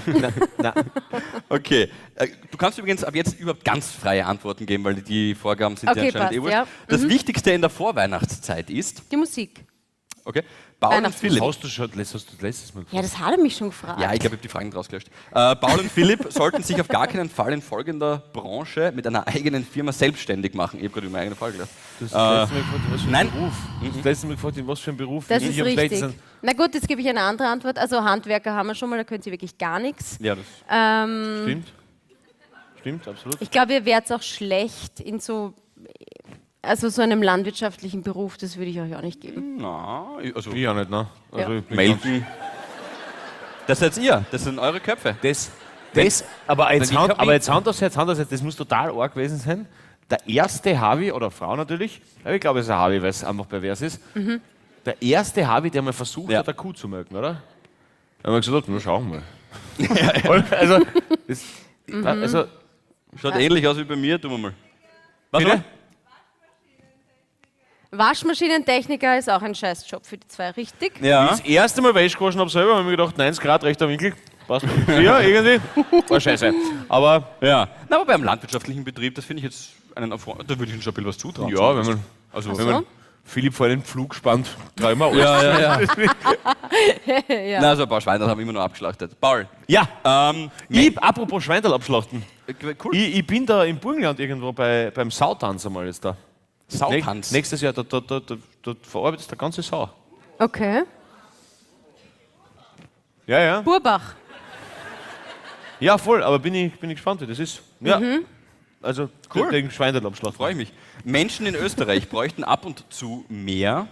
Okay. Äh, Du kannst übrigens ab jetzt überhaupt ganz freie Antworten geben, weil die Vorgaben sind Okay, ja anscheinend passt, eh wurscht. ja. Das Wichtigste in der Vorweihnachtszeit ist, Die Musik. okay, Paul und Weihnachtsmusik. Philipp. Hast du schon hast du letztes Mal Ja, das hat er mich schon gefragt. Ja, ich glaube, ich habe die Fragen draus gelöscht. Äh, Paul und Philipp sollten sich auf gar keinen Fall in folgender Branche mit einer eigenen Firma selbstständig machen. Ich habe gerade über meine eigene Frage gedacht. Du hast das letzte Mal gefragt, was für ein nein. Beruf. Du hast das letzte Mal gefragt, in was für ein Beruf Das ich ist am richtig. schlechtesten- Na gut, jetzt gebe ich eine andere Antwort. Also Handwerker haben wir schon mal, da können sie wirklich gar nichts. Ja, das Ähm, Stimmt. Stimmt, absolut. ich glaube, ihr wärt auch schlecht in so, also so einem landwirtschaftlichen Beruf, das würde ich euch auch nicht geben. na, also Ich auch nicht, ne? Also Ja. ich bin melden. Das seid ihr, das sind eure Köpfe. Das, das, aber jetzt, Wenn die Hand, Köpfe- aber jetzt Hand aufs Herz, Hand aufs Herz, das muss total arg gewesen sein. Der erste Harvey, oder Frau natürlich, aber ich glaube, es ist ein Harvey, weil es einfach pervers ist. Der erste Harvey, der mal versucht Ja. hat, eine Kuh zu melken, oder? Da haben wir gesagt, na schauen wir mal. also, das, also, Schaut ähnlich aus wie bei mir, tun wir mal. Was bitte? war? Waschmaschinentechniker ist auch ein Scheißjob für die zwei, richtig? Ja. Das erste Mal Wäsche gewaschen habe selber, habe ich mir gedacht, neunzig Grad, rechter Winkel, passt. Ja, irgendwie, war scheiße. Aber Ja. Na, aber beim landwirtschaftlichen Betrieb, das finde ich jetzt einen Erfolg. Da würde ich Ihnen schon ein bisschen was zutrauen. ja, wenn man, Also, wenn man Philipp vor den Pflug spannt, dreimal ja, ja, ja. Ja. Na, so ein paar Schweine haben wir immer noch abgeschlachtet. Paul, Ja, ähm, ich, apropos Schweindel abschlachten. cool. Ich, ich bin da im Burgenland irgendwo bei, beim Sautanz einmal jetzt da. Sautanz. Näch- Nächstes Jahr, da, da, da, da, da verarbeitest du der ganze Sau. Okay. Ja, ja. Burbach. Ja, voll, aber bin ich, bin ich gespannt, wie das ist. Ja. Also, Cool. den Schweindel abschlachten. Freue ich mich. Menschen in Österreich bräuchten ab und zu mehr.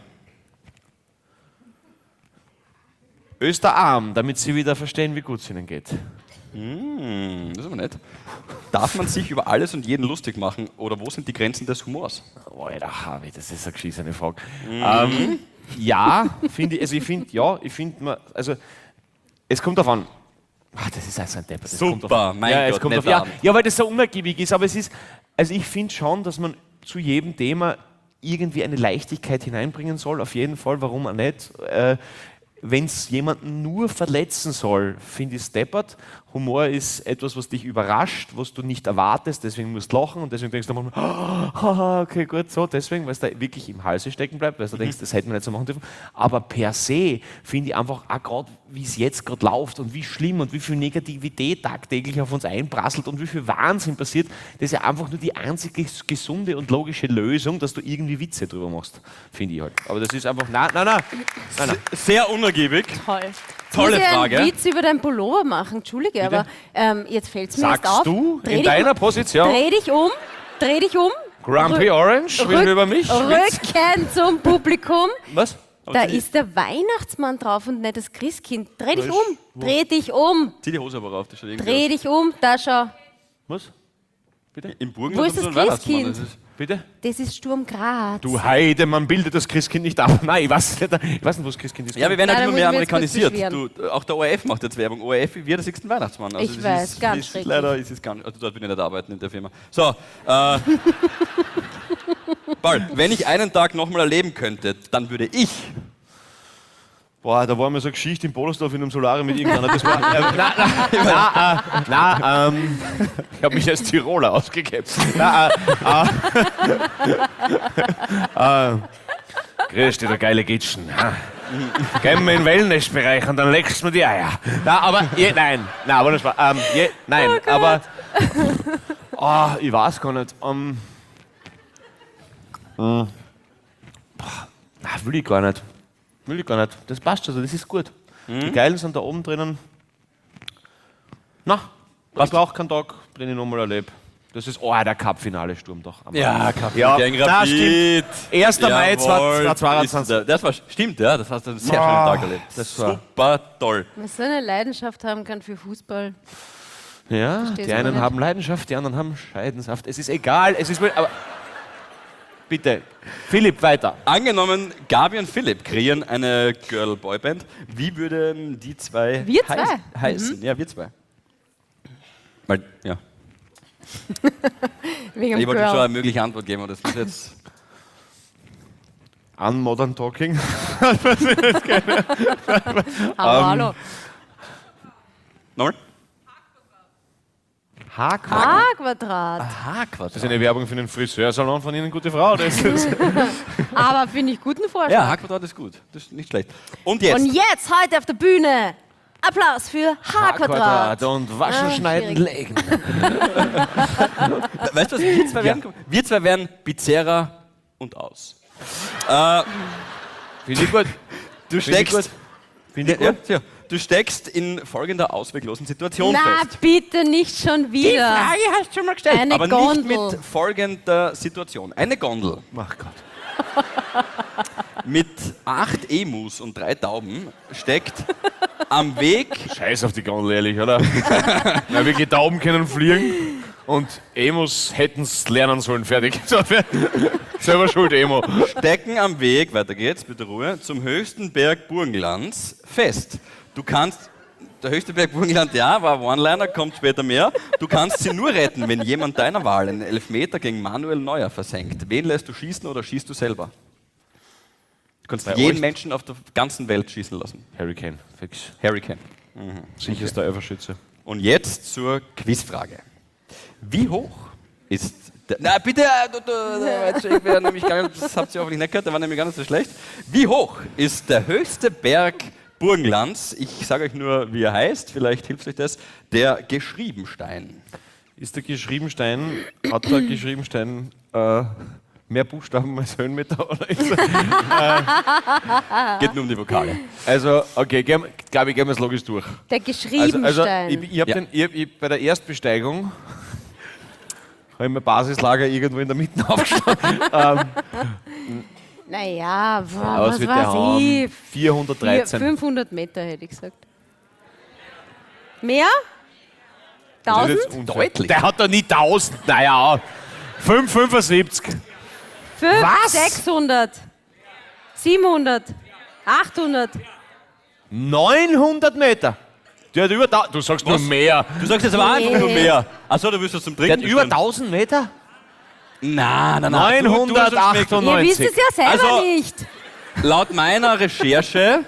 Österarm, damit sie wieder verstehen, wie gut es ihnen geht. Hm, das ist aber nett. Darf man sich über alles und jeden lustig machen oder wo sind die Grenzen des Humors? Alter, Harvey, das ist eine geschissene Frage. Ähm, ja, finde ich, also ich finde, ja, ich finde, man- also es kommt darauf an. Ach, das ist also ein Depp. Das Super, kommt auf, mein ja, es Gott, kommt auf, netter ja, Abend. ja, weil das so unergiebig ist, aber es ist, also ich finde schon, dass man zu jedem Thema irgendwie eine Leichtigkeit hineinbringen soll, auf jeden Fall, warum auch nicht. Äh, Wenn es jemanden nur verletzen soll, finde ich es deppert. Humor ist etwas, was dich überrascht, was du nicht erwartest, deswegen musst du lachen und deswegen denkst du manchmal, oh, okay, gut, so, deswegen, weil es da wirklich im Halse stecken bleibt, weil du denkst, das hätte man nicht so machen dürfen. Aber per se finde ich einfach, auch gerade wie es jetzt gerade läuft und wie schlimm und wie viel Negativität tagtäglich auf uns einprasselt und wie viel Wahnsinn passiert, das ist ja einfach nur die einzige gesunde und logische Lösung, dass du irgendwie Witze drüber machst, finde ich halt. Aber das ist einfach, nein, nein, nein, nein, nein. Sehr unergiebig. Toll. Tolle Muss ich Frage. einen Witz über deinen Pullover machen? Entschuldige, aber ähm, jetzt fällt es mir erst auf. Sagst du Dreh in dich deiner um- Position, Dreh dich um, dreh dich um. Grumpy Rück- Orange, will Rück- über mich? Rücken zum Publikum. Was? Da ist der Weihnachtsmann drauf und nicht das Christkind. Dreh dich um, dreh dich um, Zieh die Hose aber rauf, das schaut irgendwie dreh dich um. Da schau, Was? aus. Im Burgenland Wo ist haben sie das einen Weihnachtsmann, Christkind? das ist- Bitte? das ist Sturm Graz. Du Heide, man bildet das Christkind nicht ab. Nein, ich weiß nicht, ich weiß nicht wo das Christkind ist. Ja, wir werden Nein, halt da immer mehr muss ich mich jetzt kurz amerikanisiert. Du, auch der O R F macht jetzt Werbung. O R F wie der sechste Weihnachtsmann. Also Ich das weiß, ist, ganz ist schrecklich. Leider ist es ganz. Also dort bin ich nicht arbeiten in der Firma. So, äh, Paul, wenn ich einen Tag nochmal erleben könnte, dann würde ich. Boah, da war mal so eine Geschichte im Polosdorf in einem Solarium mit irgendeiner. Das war, äh, nein, nein, nein, äh, nein ähm, ich habe mich als Tiroler ausgegeben. Nein, äh, äh, äh, grüß dich, der geile Gitschen. Ja. Gehen wir in den Wellnessbereich und dann leckst du mir die Eier. Nein, aber, je, nein, nein, aber das war, ähm, je, nein, aber, oh, ich weiß gar nicht. Ähm, äh, boah, nein, will ich gar nicht. Will ich gar nicht. Das passt schon so, das ist gut. Die Geilen sind da oben drinnen. Na, was braucht keinen Tag, den ich nochmal erlebe. Das ist, oh, der Cup-Finale-Sturm doch. Ja, Kaffee Ja, gegen na, Rapid. erster Mai Jawohl, zweitausendzweiundzwanzig. ist der- Das war, stimmt, ja, das hast du einen sehr schönen Tag erlebt. das war- Super toll. Wer so eine Leidenschaft haben kann für Fußball. Ja, Versteh's die aber einen nicht. haben Leidenschaft, die anderen haben Scheidensaft. Es ist egal, es ist wohl, aber bitte, Philipp, weiter. Angenommen, Gabi und Philipp kreieren eine Girl-Boy-Band. Wie würden die zwei, Wir zwei? heiß- heißen? Ja, wir zwei. Weil, ja. Wegen Ich dem wollte schon Girl. eine mögliche Antwort geben, aber das ist jetzt. An Modern Talking. Hallo, hallo. Nochmal? Haarquadrat. A-Quadrat. H-Quadrat. Das ist eine Werbung für den Friseursalon von Ihnen, gute Frau. Das ist Aber finde ich guten Vorschlag. Ja, H-Quadrat ist gut. Das ist nicht schlecht. Und jetzt. Und jetzt heute auf der Bühne Applaus für H-Quadrat. und waschen, Ah, schneiden, schwierig. legen. Weißt du, was wir zwei werden? Wir zwei werden Pizzeria und aus. Äh, Finde ich gut. du Finde ich steckst. gut. Finde ich Ja, gut. ja, du steckst in folgender ausweglosen Situation Na, fest. bitte nicht schon wieder. hast du schon mal gestellt. Eine Aber Gondel. nicht mit folgender Situation. Eine Gondel Ach Gott. mit acht Emus und drei Tauben steckt am Weg. Scheiß auf die Gondel, ehrlich, oder? Na, wirklich Tauben können fliegen und Emos hätten es lernen sollen. Fertig. So, selber schuld, Emo. Stecken am Weg, weiter geht's, bitte Ruhe, zum höchsten Berg Burgenlands fest. Du kannst, der höchste Berg Burgenland, ja, war One-Liner, kommt später mehr. Du kannst sie nur retten, wenn jemand deiner Wahl einen Elfmeter gegen Manuel Neuer versenkt. Wen lässt du schießen oder schießt du selber? Du kannst Bei jeden euch? Menschen auf der ganzen Welt schießen lassen. Hurricane, fix. Harry Kane. Sicherster Elferschütze. Und jetzt zur Quizfrage. Wie hoch ist der... Na bitte, äh, du, du, du, ich wär nämlich gar nicht, das habt ihr hoffentlich nicht gehört, der war nämlich gar nicht so schlecht. Wie hoch ist der höchste Berg Burgenlands? Ich sage euch nur, wie er heißt, vielleicht hilft euch das. Der Geschriebenstein. Ist der Geschriebenstein, hat der Geschriebenstein äh, mehr Buchstaben als Höhenmeter? Oder ist er, Geht nur um die Vokale. also, okay, glaube ich, gehen wir es logisch durch. Der Also, Geschriebenstein. also ich, ich hab Ja. den, ich, ich, bei der Erstbesteigung habe ich mein Basislager irgendwo in der Mitte aufgeschlagen. ähm, naja, boah, aber es was wird der weiß haben. ich. vierhundertdreizehn. fünfhundert Meter hätte ich gesagt. Mehr? Das ist tausend? jetzt unfair. Deutlich. Der hat doch nie tausend. Naja, fünf Komma fünfundsiebzig. Fünf, Was? sechshundert, siebenhundert, achthundert. neunhundert Meter. Der hat über tausend. Du sagst nur mehr. Du sagst jetzt aber Nee. einfach nur mehr. Achso, du willst das zum Der dritten hat über bestellen. tausend Meter? Nein, nein, nein. Du- du hast uns geschmeckt. Ihr wisst neunhundertachtundneunzig. es ja selber Also- nicht. Laut meiner Recherche.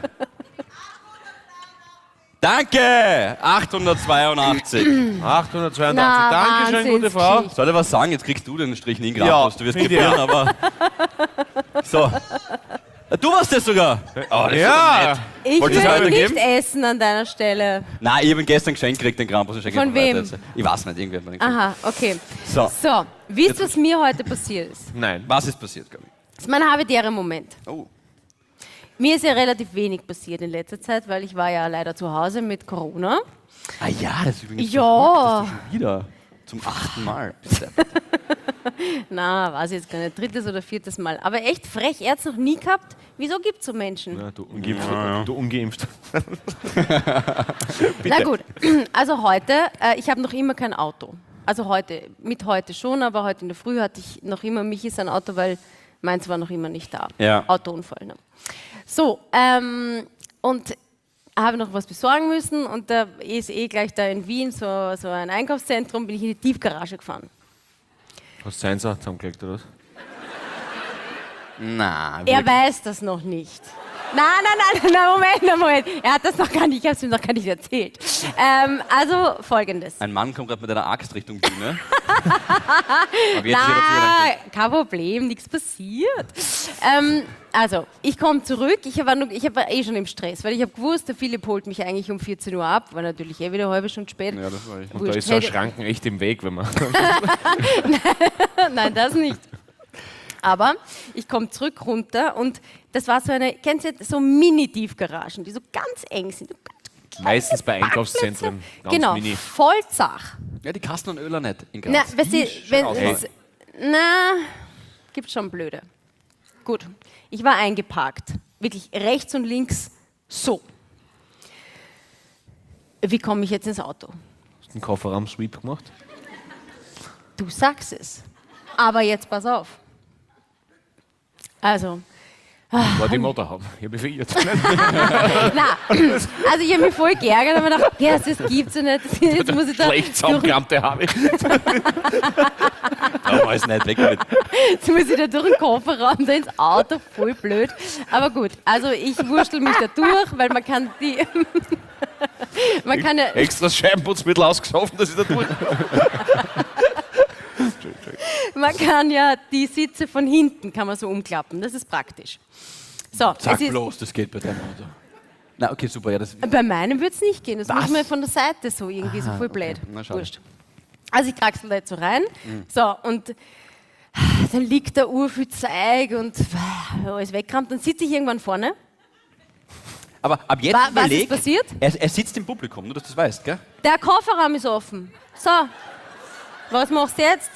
Danke! achthundertzweiundachtzig. achthundertzweiundachtzig. Na, Dankeschön, gute Frau. Wahnsinnskind. Soll ich was sagen? Jetzt kriegst du den Strich nie in Grampus. Ja, Du wirst finde ich gewinnen, aber. So. Du warst das sogar. Oh, das ist Ja. so nett. Ich Wolltest du würde weitergeben? nicht essen an deiner Stelle. Nein, ich habe ihn gestern geschenkt gekriegt, den Krampus. Ich schenke Von ihn weiter wem? jetzt. Ich weiß nicht, irgendwer hat mir den geschenkt. Aha, okay. So. So, wisst ihr, was mir heute passiert ist? Nein. Was ist passiert, glaube ich? Das ist mein habitärer Moment. Oh. Mir ist ja relativ wenig passiert in letzter Zeit, weil ich war ja leider zu Hause mit Corona. Ah ja, das ist übrigens Ja. verrückt, dass du schon wieder zum achten Mal. Na, weiß ich jetzt gar nicht, drittes oder viertes Mal. Aber echt frech, er hat es noch nie gehabt. Wieso gibt es so Menschen? Ja, du ungeimpft. Du ungeimpft. Na gut, also heute, äh, ich habe noch immer kein Auto. Also heute, mit heute schon, aber heute in der Früh hatte ich noch immer, mich ist ein Auto, weil meins war noch immer nicht da. Ja. Autounfall. Ne? So, ähm, und habe noch was besorgen müssen und da ist eh gleich da in Wien so, so ein Einkaufszentrum, bin ich in die Tiefgarage gefahren. Hast du seins auch zusammengelegt, oder was? Na, Er weiß das noch nicht. Nein, nein, nein, nein, Moment, nein, Moment. Er hat das noch gar nicht, ich habe es ihm noch gar nicht erzählt. Ähm, also folgendes. ein Mann kommt gerade mit einer Axt Richtung Bühne. Aber jetzt ist er dafür Na, kein Problem, nichts passiert. Ähm, also, ich komme zurück, ich war, nur, ich war eh schon im Stress, weil ich habe gewusst, der Philipp holt mich eigentlich um vierzehn Uhr ab, war natürlich eh wieder eine halbe Stunde spät. Ja, das war ich. Und da Wurscht, ist so ein hätte- Schranken echt im Weg, wenn man. Nein, das nicht. Aber ich komme zurück runter und das war so eine, kennst du so Mini-Tiefgaragen, die so ganz eng sind. Meistens bei Einkaufszentren. Ganz Genau, mini. voll zach. Ja, die Kasten und Öler nicht in Na, Graz. weißt du, wenn, aus, wenn's- na, gibt schon blöde. Gut, ich war eingeparkt, wirklich rechts und links so. Wie komme ich jetzt ins Auto? Hast du einen Kofferraum-Sweep gemacht? Du sagst es. Aber jetzt pass auf. Also, War die Motorhaube. Ich habe mich verirrt. na, also ich habe mich voll geärgert und mir gedacht, ja, das gibt's ja nicht. Jetzt muss ich da Schlecht durch, zusammengekrammte habe. Aber ist nicht weg mit. jetzt muss ich da durch den Kofferraum, da ins Auto, voll blöd. Aber gut, also ich wurschtel mich da durch, weil man kann die... man kann ja... Extra Scheibenputzmittel ausgesoffen, dass ich da durch. Man kann ja die Sitze von hinten kann man so umklappen, das ist praktisch. So, Sag es ist, bloß, das geht bei deinem Auto. Na, okay, super. Ja, das, bei meinem wird es nicht gehen, das Was? muss man von der Seite so irgendwie so voll blöd. Na, schade. Wurscht. Also ich kraxel da jetzt so rein, so und dann liegt da urviel Zeug und alles wegkramt, dann sitze ich irgendwann vorne. aber ab jetzt Wa- was überleg, ist passiert? Er, er sitzt im Publikum, nur dass du das weißt, gell? Der Kofferraum ist offen. So, was machst du jetzt?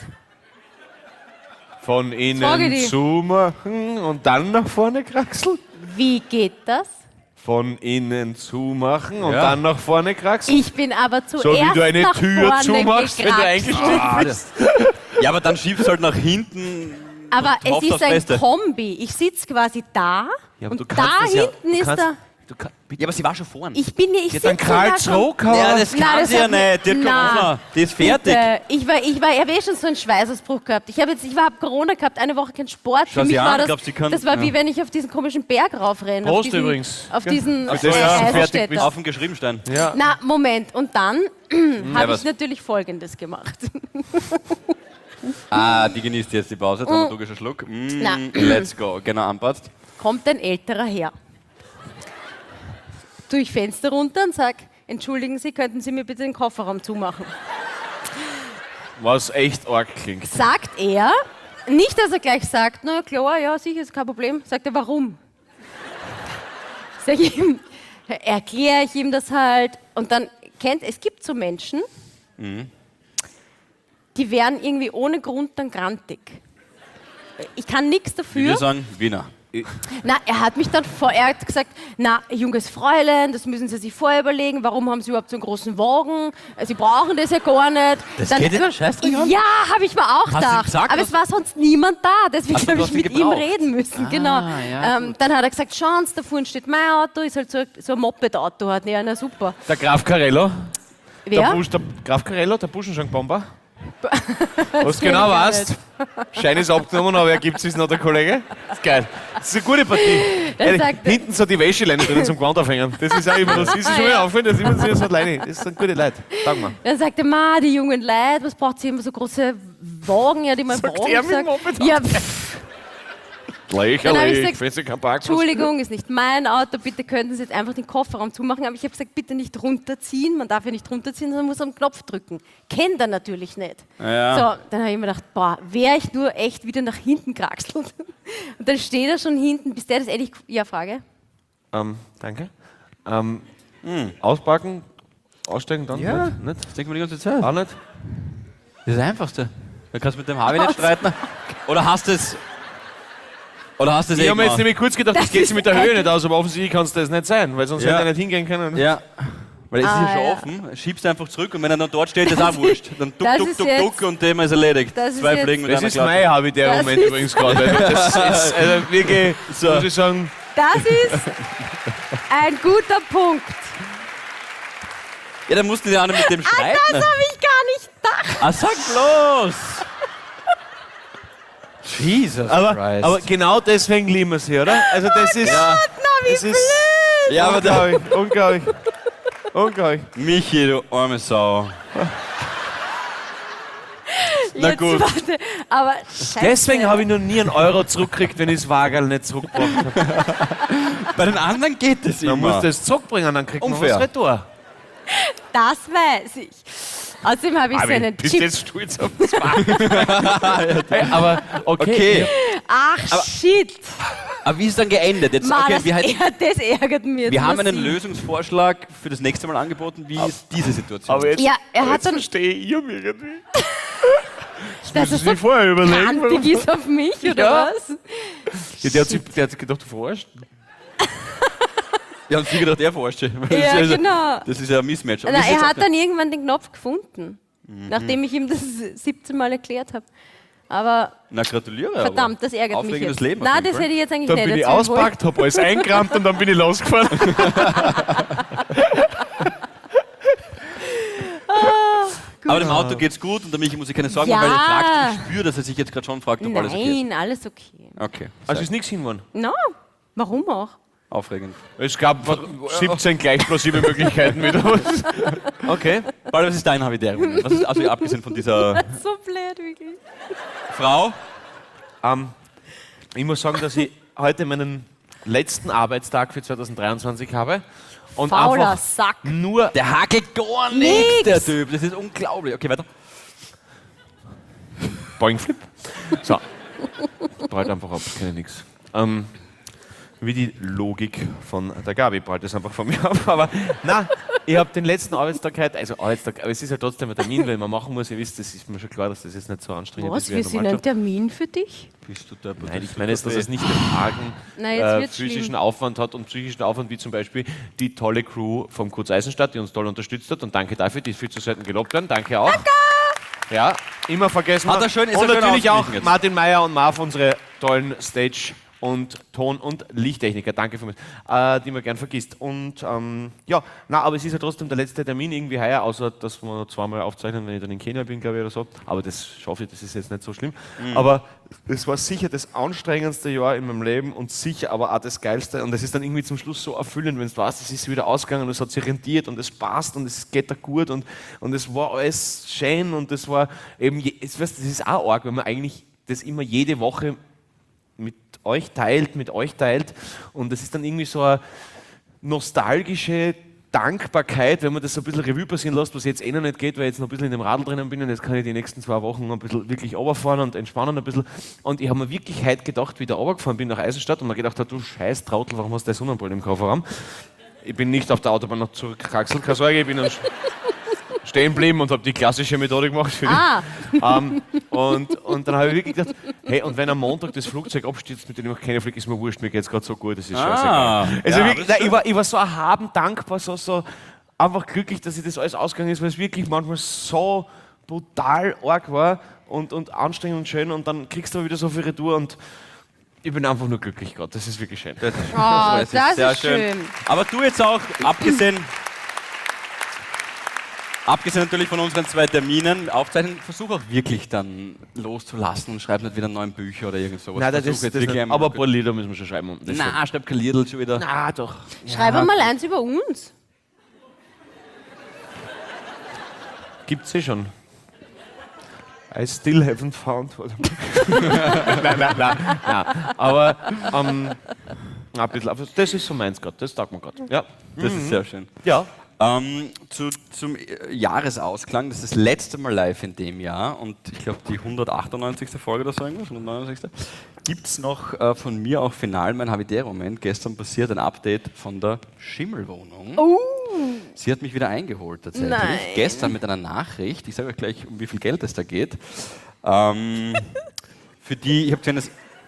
Von Frage innen die. zumachen und dann nach vorne kraxeln. Wie geht das? Von innen zumachen und Ja. dann nach vorne kraxeln. Ich bin aber zuerst So wie du eine nach Tür vorne zumachst, wenn du gekraxelt. eingestellt bist. Ja, aber dann schiebst du halt nach hinten. Aber und es hoffst ist aufs ein Beste. Kombi. Ich sitze quasi da Ja, aber du und kannst da das ja- hinten du ist kannst- der... Du kann, Ja, aber sie war schon vorne. Ich bin ja, ich ja, sitze dann Karls da schon- Rohkauer. Ja, das Nein, kann das sie ja hat- nicht. Die hat Nein. Corona. Die ist fertig. Bitte. Ich war, ich war, ich habe eh schon so einen Schweißausbruch gehabt. Ich habe jetzt, ich habe Corona gehabt, eine Woche kein Sport. Schau Für sie mich an, war das, glaub, sie kann- das war ja. wie wenn ich auf diesen komischen Berg raufrenne. auf Prost diesen, übrigens. Auf Ja. diesen Ach auf so, diesen ja, fertig Eisenstädter. bist. Auf dem Geschriebenstein. Ja. Na, Moment. Und dann habe was? ich natürlich Folgendes gemacht. Ah, die genießt jetzt die Pause. Dramaturgischer Schluck. Mm, Na. let's go. Genau, anpasst. Kommt ein älterer Herr. Durch Fenster runter und sag, entschuldigen Sie, könnten Sie mir bitte den Kofferraum zumachen? Was echt arg klingt. Sagt er, nicht, dass er gleich sagt, na klar, ja, sicher, ist kein Problem. Sagt er, warum? Sag ich ihm, erkläre ich ihm das halt. Und dann kennt, es gibt so Menschen, die werden irgendwie ohne Grund dann grantig. Ich kann nichts Wie wir dafür. sagen, Wiener. Na, er hat mich dann vor, er hat gesagt, na, junges Fräulein, das müssen Sie sich vorher überlegen, warum haben Sie überhaupt so einen großen Wagen? Sie brauchen das ja gar nicht. Das dann, geht Ihnen Scheißdreck an? Ja, habe ich mir auch Hast du gedacht. gesagt, aber was- es war sonst niemand da, deswegen Ach so, habe du ich hast ihn mit ihm gebraucht. reden müssen. Ah, genau. ja, ähm, dann hat er gesagt, schauen Sie, da vorne steht mein Auto, ist halt so, so ein Moped-Auto. Halt. Ja, na super. Der Graf Carello. Der, Wer? Busch, der Graf Carello, der Buschenschank-Bomber. Was kenn genau ich ja weißt, Schein ist abgenommen, aber er gibt es noch, der Kollege. Das ist geil. Das ist eine gute Partie. Dann Ehrlich, sagt er- hinten so die Wäscheleine drin zum Gewand aufhängen. Das ist auch immer, das ist schon wieder aufhören, das ist immer so eine Leine. Das sind gute Leute. Sag mal. Dann sagte Ma, die jungen Leute, was braucht sie immer so große Wagen, ja, die mal Sagt Wagen er mit dem sagt. Moped Ja, pff, Dann hab ich Lächerlich, gesagt, findest du keinen Parkplatz? Entschuldigung, ist nicht mein Auto, bitte könnten Sie jetzt einfach den Kofferraum zumachen. Aber ich habe gesagt, bitte nicht runterziehen. Man darf ja nicht runterziehen, sondern muss am Knopf drücken. Kennt er natürlich nicht. Ja. So, dann habe ich mir gedacht, boah, wäre ich nur echt wieder nach hinten kraxelt. Und dann steht er schon hinten, bis der das endlich... Ja, Frage? Ähm, danke. Ähm, Auspacken, aussteigen, dann? Ja. Nicht? Nicht? Das denkt man die ganze Zeit. Auch nicht? Das ist das Einfachste. Da kannst du mit dem Harvey nicht streiten. Oder hast du es... Oder hast du es Ich eh habe mir jetzt gemacht? nämlich kurz gedacht, das, Das geht ist sich mit der Höhe nicht aus, aber offensichtlich kann es das nicht sein, weil sonst Ja. hätte er nicht hingehen können. Ja. Weil es ist Ah, ja schon ja. offen, schiebst du einfach zurück und wenn er dann dort steht, ist auch wurscht. Dann duck, das duck, ist duck, jetzt- duck und Thema ist erledigt. das ist Zwei jetzt- Fliegen mit Das einer ist Klappe. mein Hobby der Das Moment ist- übrigens gerade. Das ist also wirklich, So. muss ich sagen, Das ist ein guter Punkt. Ja, dann musst du ja auch nicht mit dem streiten. Das habe ich gar nicht gedacht. Ah, sag bloß! Jesus aber, Christ. aber genau deswegen lieben wir sie, oder? Also das ist, Na, wie das ist ja, aber der unglaublich, unglaublich, unglaublich. Michi, du arme Sau. Na Jetzt gut. Warte, aber scheiße. Deswegen habe ich noch nie einen Euro zurückgekriegt, wenn ich das Wagerl nicht zurückgebracht habe. Bei den anderen geht es immer. Man muss das zurückbringen, dann kriegt man Unfair. was retour. Das weiß ich. Außerdem habe ich so einen bist Chip. jetzt stolz auf das Wagerl. Hey, aber okay. Okay, Ach, shit. aber wie ist es dann geendet? Jetzt, Mann, okay, das, wir, halt- ja, das ärgert mich jetzt wir haben einen massiv. Lösungsvorschlag für das nächste Mal angeboten. Wie ist diese Situation? Aber jetzt, Ja, er aber hat jetzt dann- verstehe ich mich irgendwie. Das müssen ist Sie so sich vorher überlegen. kantig warum- ist auf mich, oder Ja. was? Ja, der, hat sich, der hat sich gedacht, du verarschst. Ja, und sie gedacht, er verarscht sich. Das Ja, ist also- genau. Das ist ja ein Mismatch. Aber Na, wie ist er jetzt hat ab- dann irgendwann den Knopf gefunden, Mhm. nachdem ich ihm das siebzehn Mal erklärt habe. Aber Na, gratuliere. aber. verdammt, das ärgert mich Aufregendes jetzt. Leben. auf Nein, jeden das Fall. hätte ich jetzt eigentlich Dann nicht bin ich erzählen wollen. auspackt, hab alles eingerammt und dann bin ich losgefahren. Aber dem Auto geht's gut und der Michi muss sich keine Sorgen Ja. machen, weil er fragt, ich spüre, dass er sich jetzt gerade schon fragt, ob alles okay ist. Nein, alles okay. Okay, Also ist nichts hinwollen. No, warum auch? aufregend. Es gab siebzehn gleich plausible Möglichkeiten wieder. Okay. Paul, was ist dein Habitärum? Was ist, also abgesehen von dieser So blöd, wirklich. Frau? Ähm, ich muss sagen, dass ich heute meinen letzten Arbeitstag für zweitausenddreiundzwanzig habe. Und Fauler einfach Sack. nur Der hakelt gar Nix. nichts, der Typ. Das ist unglaublich. Okay, weiter. Boing Flip. So. Prallt einfach ab, kenne nichts. Ähm, wie die Logik von der Gabi prallt das einfach von mir ab. Aber nein, ich habe den letzten Arbeitstag heute, also Arbeitstag, aber es ist ja trotzdem ein Termin, weil man machen muss. Ihr wisst, das ist mir schon klar, dass das jetzt nicht so anstrengend Was, ist wir wie ein sind ein Normaljob. Termin für dich? Bist du der Nein, ich meine jetzt, dass es nicht den argen Nein, jetzt äh, wird's physischen schlimm. Aufwand hat und psychischen Aufwand, wie zum Beispiel die tolle Crew vom Kurz Eisenstadt, die uns toll unterstützt hat. Und danke dafür, die viel zu selten gelobt werden. Danke auch. Danke! Ja, immer vergessen. Hat wir. er schön- ist und er schön natürlich auch ausgewichen jetzt. Martin Meyer und Marv, unsere tollen Stage- und Ton- und Lichttechniker. Danke für mich, äh, die man gern vergisst. Und ähm, ja, na, aber es ist ja trotzdem der letzte Termin irgendwie heuer, außer dass wir noch zweimal aufzeichnen, wenn ich dann in Kenia bin, glaube ich, oder so. Aber das schaffe ich, das ist jetzt nicht so schlimm. Aber es war sicher das anstrengendste Jahr in meinem Leben und sicher aber auch das Geilste. Und es ist dann irgendwie zum Schluss so erfüllend, wenn du weißt, es ist wieder ausgegangen und es hat sich rentiert und es passt und es geht da gut und, und es war alles schön und es war eben, je, es, weißt, das ist auch arg, wenn man eigentlich das immer jede Woche mit euch teilt, mit euch teilt und es ist dann irgendwie so eine nostalgische Dankbarkeit, wenn man das so ein bisschen Revue passieren lässt, was jetzt eh noch nicht geht, weil ich jetzt noch ein bisschen in dem Radl drinnen bin und jetzt kann ich die nächsten zwei Wochen ein bisschen wirklich runterfahren und entspannen ein bisschen. Und ich habe mir wirklich heute gedacht, wie ich da runtergefahren bin nach Eisenstadt und mir gedacht habe, du scheiß Trautel, warum hast du Sonnenbrille im Kofferraum? Ich bin nicht auf der Autobahn noch zurückgekraxelt, keine Sorge, ich bin am Sch- stehen geblieben und habe die klassische Methode gemacht. Für Ah. die. Ähm, und, und dann habe ich wirklich gedacht, hey, und wenn am Montag das Flugzeug abstürzt, mit dem ich noch keine fliege, ist mir wurscht, mir geht es gerade so gut, das ist Ah, scheißegal. Also ja, wirklich, nein, ich, war, ich war so erhaben, dankbar, so, so einfach glücklich, dass ich das alles ausgegangen ist, weil es wirklich manchmal so brutal arg war und, und anstrengend und schön und dann kriegst du wieder so viel Retour und ich bin einfach nur glücklich gerade, das ist wirklich schön. Das, Oh, das sehr ist schön. Aber du jetzt auch, abgesehen, abgesehen natürlich von unseren zwei Terminen, Aufzeichnen, versuch auch wirklich dann loszulassen und schreib nicht wieder neun Bücher oder irgend sowas. Nein, das, Versuch das, jetzt das wirklich nicht. einmal- Aber ein paar Lieder müssen wir schon schreiben. Das Na, schreib kein Liedl schon wieder. Na doch. Schreib mal eins über uns. Gibt's eh schon. I still haven't found. nein, nein, nein, nein. Aber ähm, ein bisschen, aber das ist so meins gerade, das taugt mir gerade. Ja. Das ist sehr schön. Ja. Ähm, zu, zum äh, Jahresausklang, das ist das letzte Mal live in dem Jahr und ich glaube die hundertachtundneunzigste Folge oder so irgendwas, hundertneunundneunzigste Gibt es noch äh, von mir auch final mein Havidere-Moment. Gestern passiert ein Update von der Schimmelwohnung. Uh. Sie hat mich wieder eingeholt tatsächlich. Nein. Gestern mit einer Nachricht, ich sage euch gleich, um wie viel Geld es da geht. Ähm, für die, ich habe gesehen, dass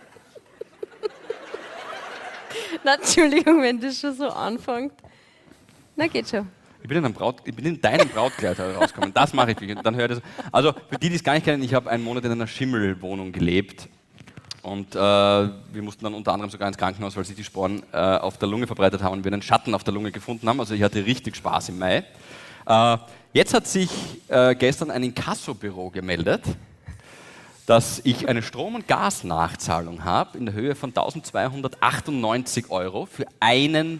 Na, Entschuldigung, wenn das schon so anfängt. Na, geht schon. Ich bin in, einem Braut, ich bin in deinem Brautkleid rausgekommen. Das mache ich wirklich. Und dann höre ich das. Also für die, die es gar nicht kennen, ich habe einen Monat in einer Schimmelwohnung gelebt. Und äh, wir mussten dann unter anderem sogar ins Krankenhaus, weil sich die Sporen äh, auf der Lunge verbreitet haben und wir einen Schatten auf der Lunge gefunden haben. Also ich hatte richtig Spaß im Mai. Äh, jetzt hat sich äh, gestern ein Inkassobüro gemeldet, dass ich eine Strom- und Gasnachzahlung habe in der Höhe von eintausendzweihundertachtundneunzig Euro für einen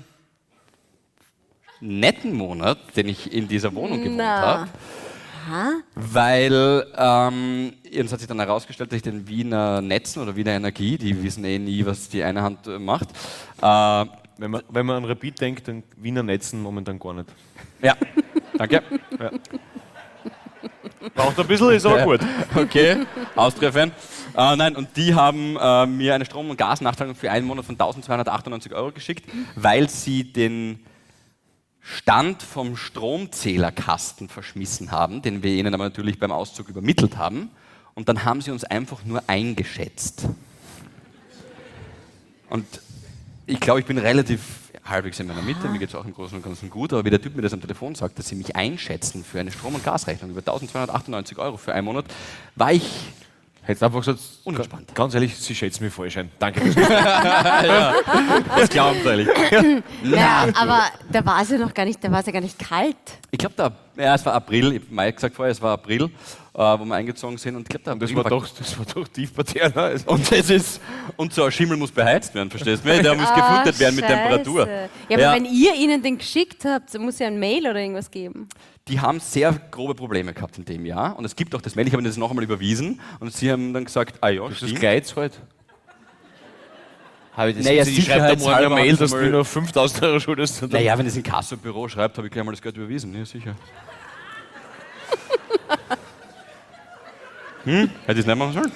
netten Monat, den ich in dieser Wohnung gewohnt Na. habe. Weil, ähm, es hat sich dann herausgestellt, dass ich den Wiener Netzen oder Wiener Energie, die wissen eh nie, was die eine Hand äh, macht. Äh, Wenn man, wenn man an Rapid denkt, dann Wiener Netzen momentan gar nicht. ja, danke. Ja. Braucht ein bisschen, ist aber gut. Okay, Austria-Fan. Äh, nein, und die haben äh, mir eine Strom- und Gasnachzahlung für einen Monat von eintausendzweihundertachtundneunzig Euro geschickt, weil sie den Stand vom Stromzählerkasten verschmissen haben, den wir ihnen aber natürlich beim Auszug übermittelt haben. Und dann haben sie uns einfach nur eingeschätzt. Und ich glaube, ich bin relativ halbwegs in meiner Mitte, mir geht es auch im Großen und Ganzen gut, aber wie der Typ mir das am Telefon sagt, dass sie mich einschätzen für eine Strom- und Gasrechnung über eintausendzweihundertachtundneunzig Euro für einen Monat, war ich Hättest einfach gesagt, unentspannt. ganz ehrlich, Sie schätzen mich falsch ein. Danke. Das glauben sie ehrlich. Ja, aber da war es ja noch gar nicht, da war es ja gar nicht kalt. Ich glaube, da, ja, es war April, ich habe Mai gesagt vorher, es war April, äh, wo wir eingezogen sind und ich glaube, da Das war doch, das war doch Tiefpartei. Ne? Also, und das ist und so ein Schimmel muss beheizt werden, verstehst du? Der muss Ah, gefüttert werden mit Scheiße. Temperatur. Ja, aber Ja. wenn ihr ihnen den geschickt habt, muss ja ein Mail oder irgendwas geben. Die haben sehr grobe Probleme gehabt in dem Jahr und es gibt auch das Mail, ich habe ihnen das noch einmal überwiesen und sie haben dann gesagt, ah ja, das ist stimmt. Geiz halt. Habe ich das Naja, gesehen? Ich schreibe da morgen eine sicherheitshalber Mail, haben dass sie du mal- mir nur fünftausend Euro schuldest. und dann- Naja, wenn es ein Kassobüro schreibt, habe ich gleich mal das Geld überwiesen, ja sicher. Hm? Hätte ich es nicht machen sollen?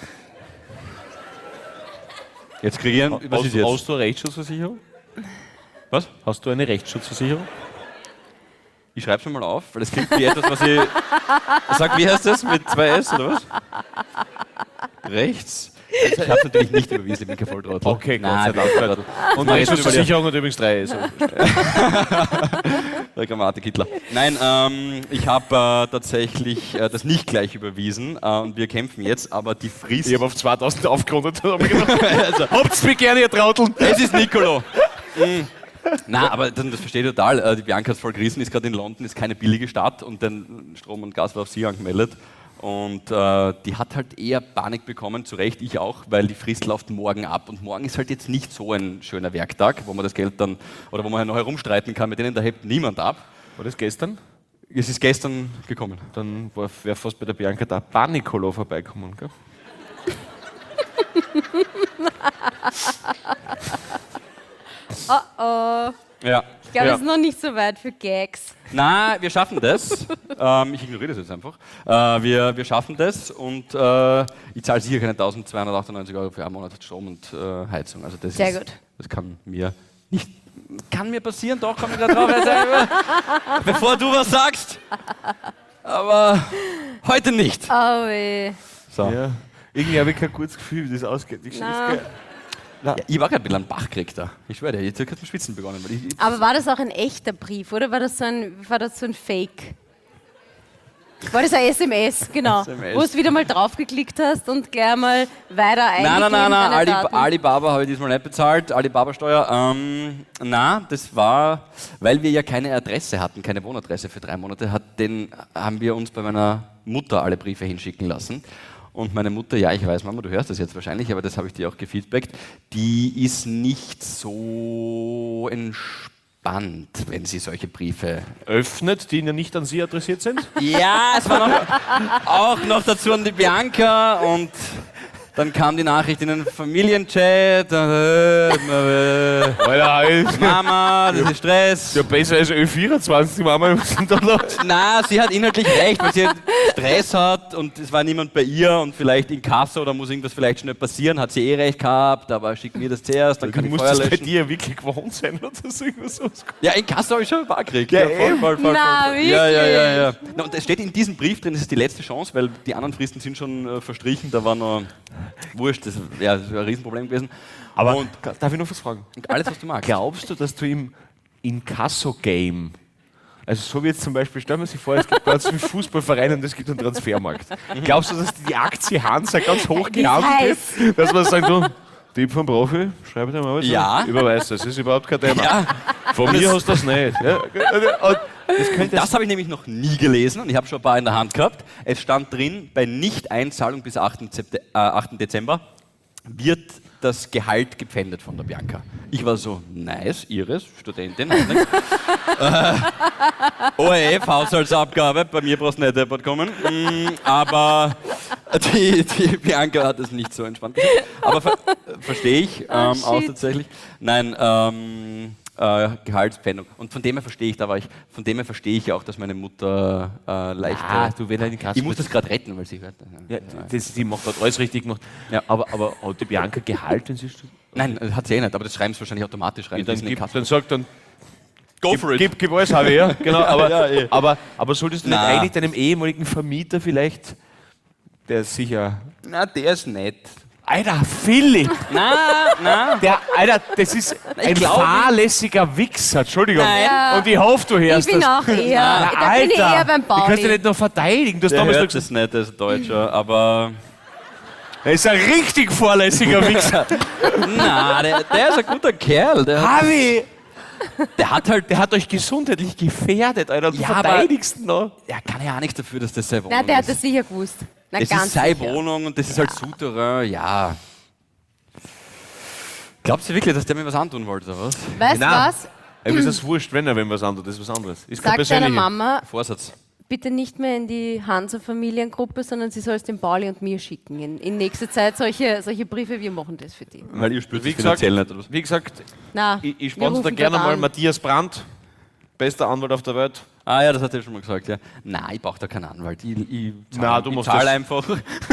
Jetzt kriege ich einen, was Hast, ist jetzt? hast du eine Rechtsschutzversicherung? Was? Hast du eine Rechtsschutzversicherung? Ich schreibe es mal auf, weil das klingt wie etwas, was ich. Sag, wie heißt das? Mit zwei S oder was? Rechts? Ich habe es natürlich nicht überwiesen, ich bin kein Volltrottel. Okay, Gott Nein, sei Dank. ich bin kein Volltrottel. Und Mach ich Rechtsschutzversicherung hat übrigens drei. Also. Der Grammatik-Hitler. Nein, ähm, ich habe äh, tatsächlich äh, das nicht gleich überwiesen äh, und wir kämpfen jetzt, aber die Frist. Ich habe auf zweitausend aufgerundet. Also, habt's mich gerne, ihr Trauteln. Es ist Nicolo. mm. Nein, aber das, das verstehe ich total. Äh, Die Bianca hat voll gerissen, ist gerade in London, ist keine billige Stadt und dann Strom und Gas war auf sie angemeldet. Und äh, die hat halt eher Panik bekommen, zu Recht, ich auch, weil die Frist läuft morgen ab. Und morgen ist halt jetzt nicht so ein schöner Werktag, wo man das Geld dann, oder wo man noch herumstreiten kann, mit denen da hebt niemand ab. War das gestern? Es ist gestern gekommen. Dann wäre fast bei der Bianca da Panicolo vorbeikommen. Gell? Oh oh. Ja. Ich glaube, ja. es ist noch nicht so weit für Gags. Na, wir schaffen das. ähm, ich ignoriere das jetzt einfach. Äh, wir, wir schaffen das und äh, ich zahle sicher keine eintausendzweihundertachtundneunzig Euro für einen Monat Strom und äh, Heizung. Also das Sehr ist, gut. Das kann mir nicht. Kann mir passieren, doch, komm ich da drauf. Jetzt, bevor du was sagst. Aber heute nicht. Oh weh. So. Ja. Irgendwie habe ich kein gutes Gefühl, wie das ausgeht. Ich, Na. ich, Ja, ich war gerade ein bisschen einen Bach gekriegt da. Ich schwöre dir, jetzt hat mit Schwitzen begonnen. Weil ich, ich, Aber war das auch ein echter Brief, oder war das so ein, war das so ein Fake? War das ein S M S, genau. S M S. Wo du wieder mal draufgeklickt hast und gleich mal weiter eingegeben. Nein, nein, nein, nein. deine Ali, Daten. Alibaba habe ich diesmal nicht bezahlt. Alibaba-Steuer. Ähm, na, das war, weil wir ja keine Adresse hatten, keine Wohnadresse für drei Monate, hat den, haben wir uns bei meiner Mutter alle Briefe hinschicken lassen. Und meine Mutter, ja, ich weiß, Mama, du hörst das jetzt wahrscheinlich, aber das habe ich dir auch gefeedbackt, die ist nicht so entspannt, wenn sie solche Briefe öffnet, die ja nicht an Sie adressiert sind. Ja, es war noch, auch noch dazu an die Bianca und dann kam die Nachricht in den Familienchat. Äh, äh, Alter, Mama, das ist Stress. ja besser als Ö vierundzwanzig, die Mama. Was ist denn da los? Na, sie hat inhaltlich recht, weil sie halt Stress hat und es war niemand bei ihr und vielleicht in Kasse oder muss irgendwas vielleicht schnell passieren, hat sie eh recht gehabt, aber schick mir das zuerst, dann kann Du ich musst Feuer das bei löschen. dir wirklich gewohnt sein oder so irgendwas. Ja, in Kasse habe ich schon ein paar gekriegt. Ja, voll, eben. voll, voll, Na, voll, voll. Ja, ja, ja, ja. wirklich? Na, und es steht in diesem Brief drin, das ist die letzte Chance, weil die anderen Fristen sind schon äh, verstrichen, da war noch wurscht, das ja, das wäre ein Riesenproblem gewesen. Aber und darf ich noch was fragen? alles, was du magst. Glaubst du, dass du im Inkasso-Game, also so wie jetzt zum Beispiel, stellen wir sich vor, es gibt ganz viele Fußballvereine und es gibt einen Transfermarkt. Glaubst du, dass die Aktie Hansa ganz hoch Die ist gehandelt heiß. wird? Dass man sagt, du, Tipp vom Profi, schreib dir mal was. Ja. Überweist, das ist überhaupt kein Thema. Ja, Von mir hast du das nicht. Ja. Und das könnte das habe ich nämlich noch nie gelesen und ich habe schon ein paar in der Hand gehabt. Es stand drin, bei Nicht-Einzahlung bis achten Dezember wird das Gehalt gepfändet von der Bianca. Ich war so, nice, Iris, Studentin. äh, O R F, Haushaltsabgabe, bei mir brauchst du nicht deppert kommen. Mm, aber die, die Bianca hat es nicht so entspannt gesagt. Aber ver verstehe ich ähm, shit. auch tatsächlich. Nein, ähm, äh, Gehaltspfändung. Und von dem her verstehe ich, da war ich, von dem her verstehe ich auch, dass meine Mutter äh, leicht. Ah, du, wenn er in Kasse ich muss das gerade retten, weil sie hört. Ja, das, die macht gerade alles richtig gemacht. Ja. Aber, aber hat die Bianca Gehalt, wenn sie studiert? Nein, das hat sie eh nicht, aber das schreiben sie wahrscheinlich automatisch rein. Ja, dann, Das ist in gib, den Kasten. dann sagt dann, Go gib, for it. Gib, gib alles, habe ich, ja. Genau, aber, Ja, eh. aber, aber solltest du nicht Na. eigentlich deinem ehemaligen Vermieter vielleicht, der ist sicher... Na, der ist nett. Alter, Philipp! Na, na. Der, Alter, das ist ein glaub, fahrlässiger Wichser, Entschuldigung. Nein. Ja. Und ich hoffe, du Ich hörst bin das. auch eher, Na, da bin ich eher beim du kannst Pauli. dich nicht noch verteidigen. Du hast Der damals noch hört gesagt, das nicht, der ist Deutscher, aber... er ist ein richtig fahrlässiger Wichser. Na, der, der ist ein guter Kerl. Der, hat- Harvey! der hat halt... Der hat euch gesundheitlich gefährdet, Alter. Und du Ja, aber- verteidigst ihn noch. Er kann ja auch nichts dafür, dass das seine Wohnung Nein, der hat ist. das sicher gewusst. Na, Das ganz ist seine sicher. Wohnung und das ist halt Souterrain, ja. Glaubst du wirklich, dass der mir was antun wollte, oder was? Weißt du Nein. was? Ihm ist das wurscht, wenn er wenn was anderes, das ist was anderes. Ist kein Sag deiner persönlicher. Mama, Vorsatz. bitte nicht mehr in die Hansa-Familiengruppe, sondern sie soll es dem Pauli und mir schicken. In, in nächster Zeit solche, solche Briefe, wir machen das für die. Weil ihr spürt Wie das gesagt, finanziell nicht, oder was? wie gesagt, Na, ich, ich wir sponsor da rufen gerne dort mal an. Matthias Brandt, bester Anwalt auf der Welt. Ah ja, das hat er schon mal gesagt, ja. Nein, ich brauche da keinen Anwalt. Ich, ich zahl, Na, du ich musst zahl das- einfach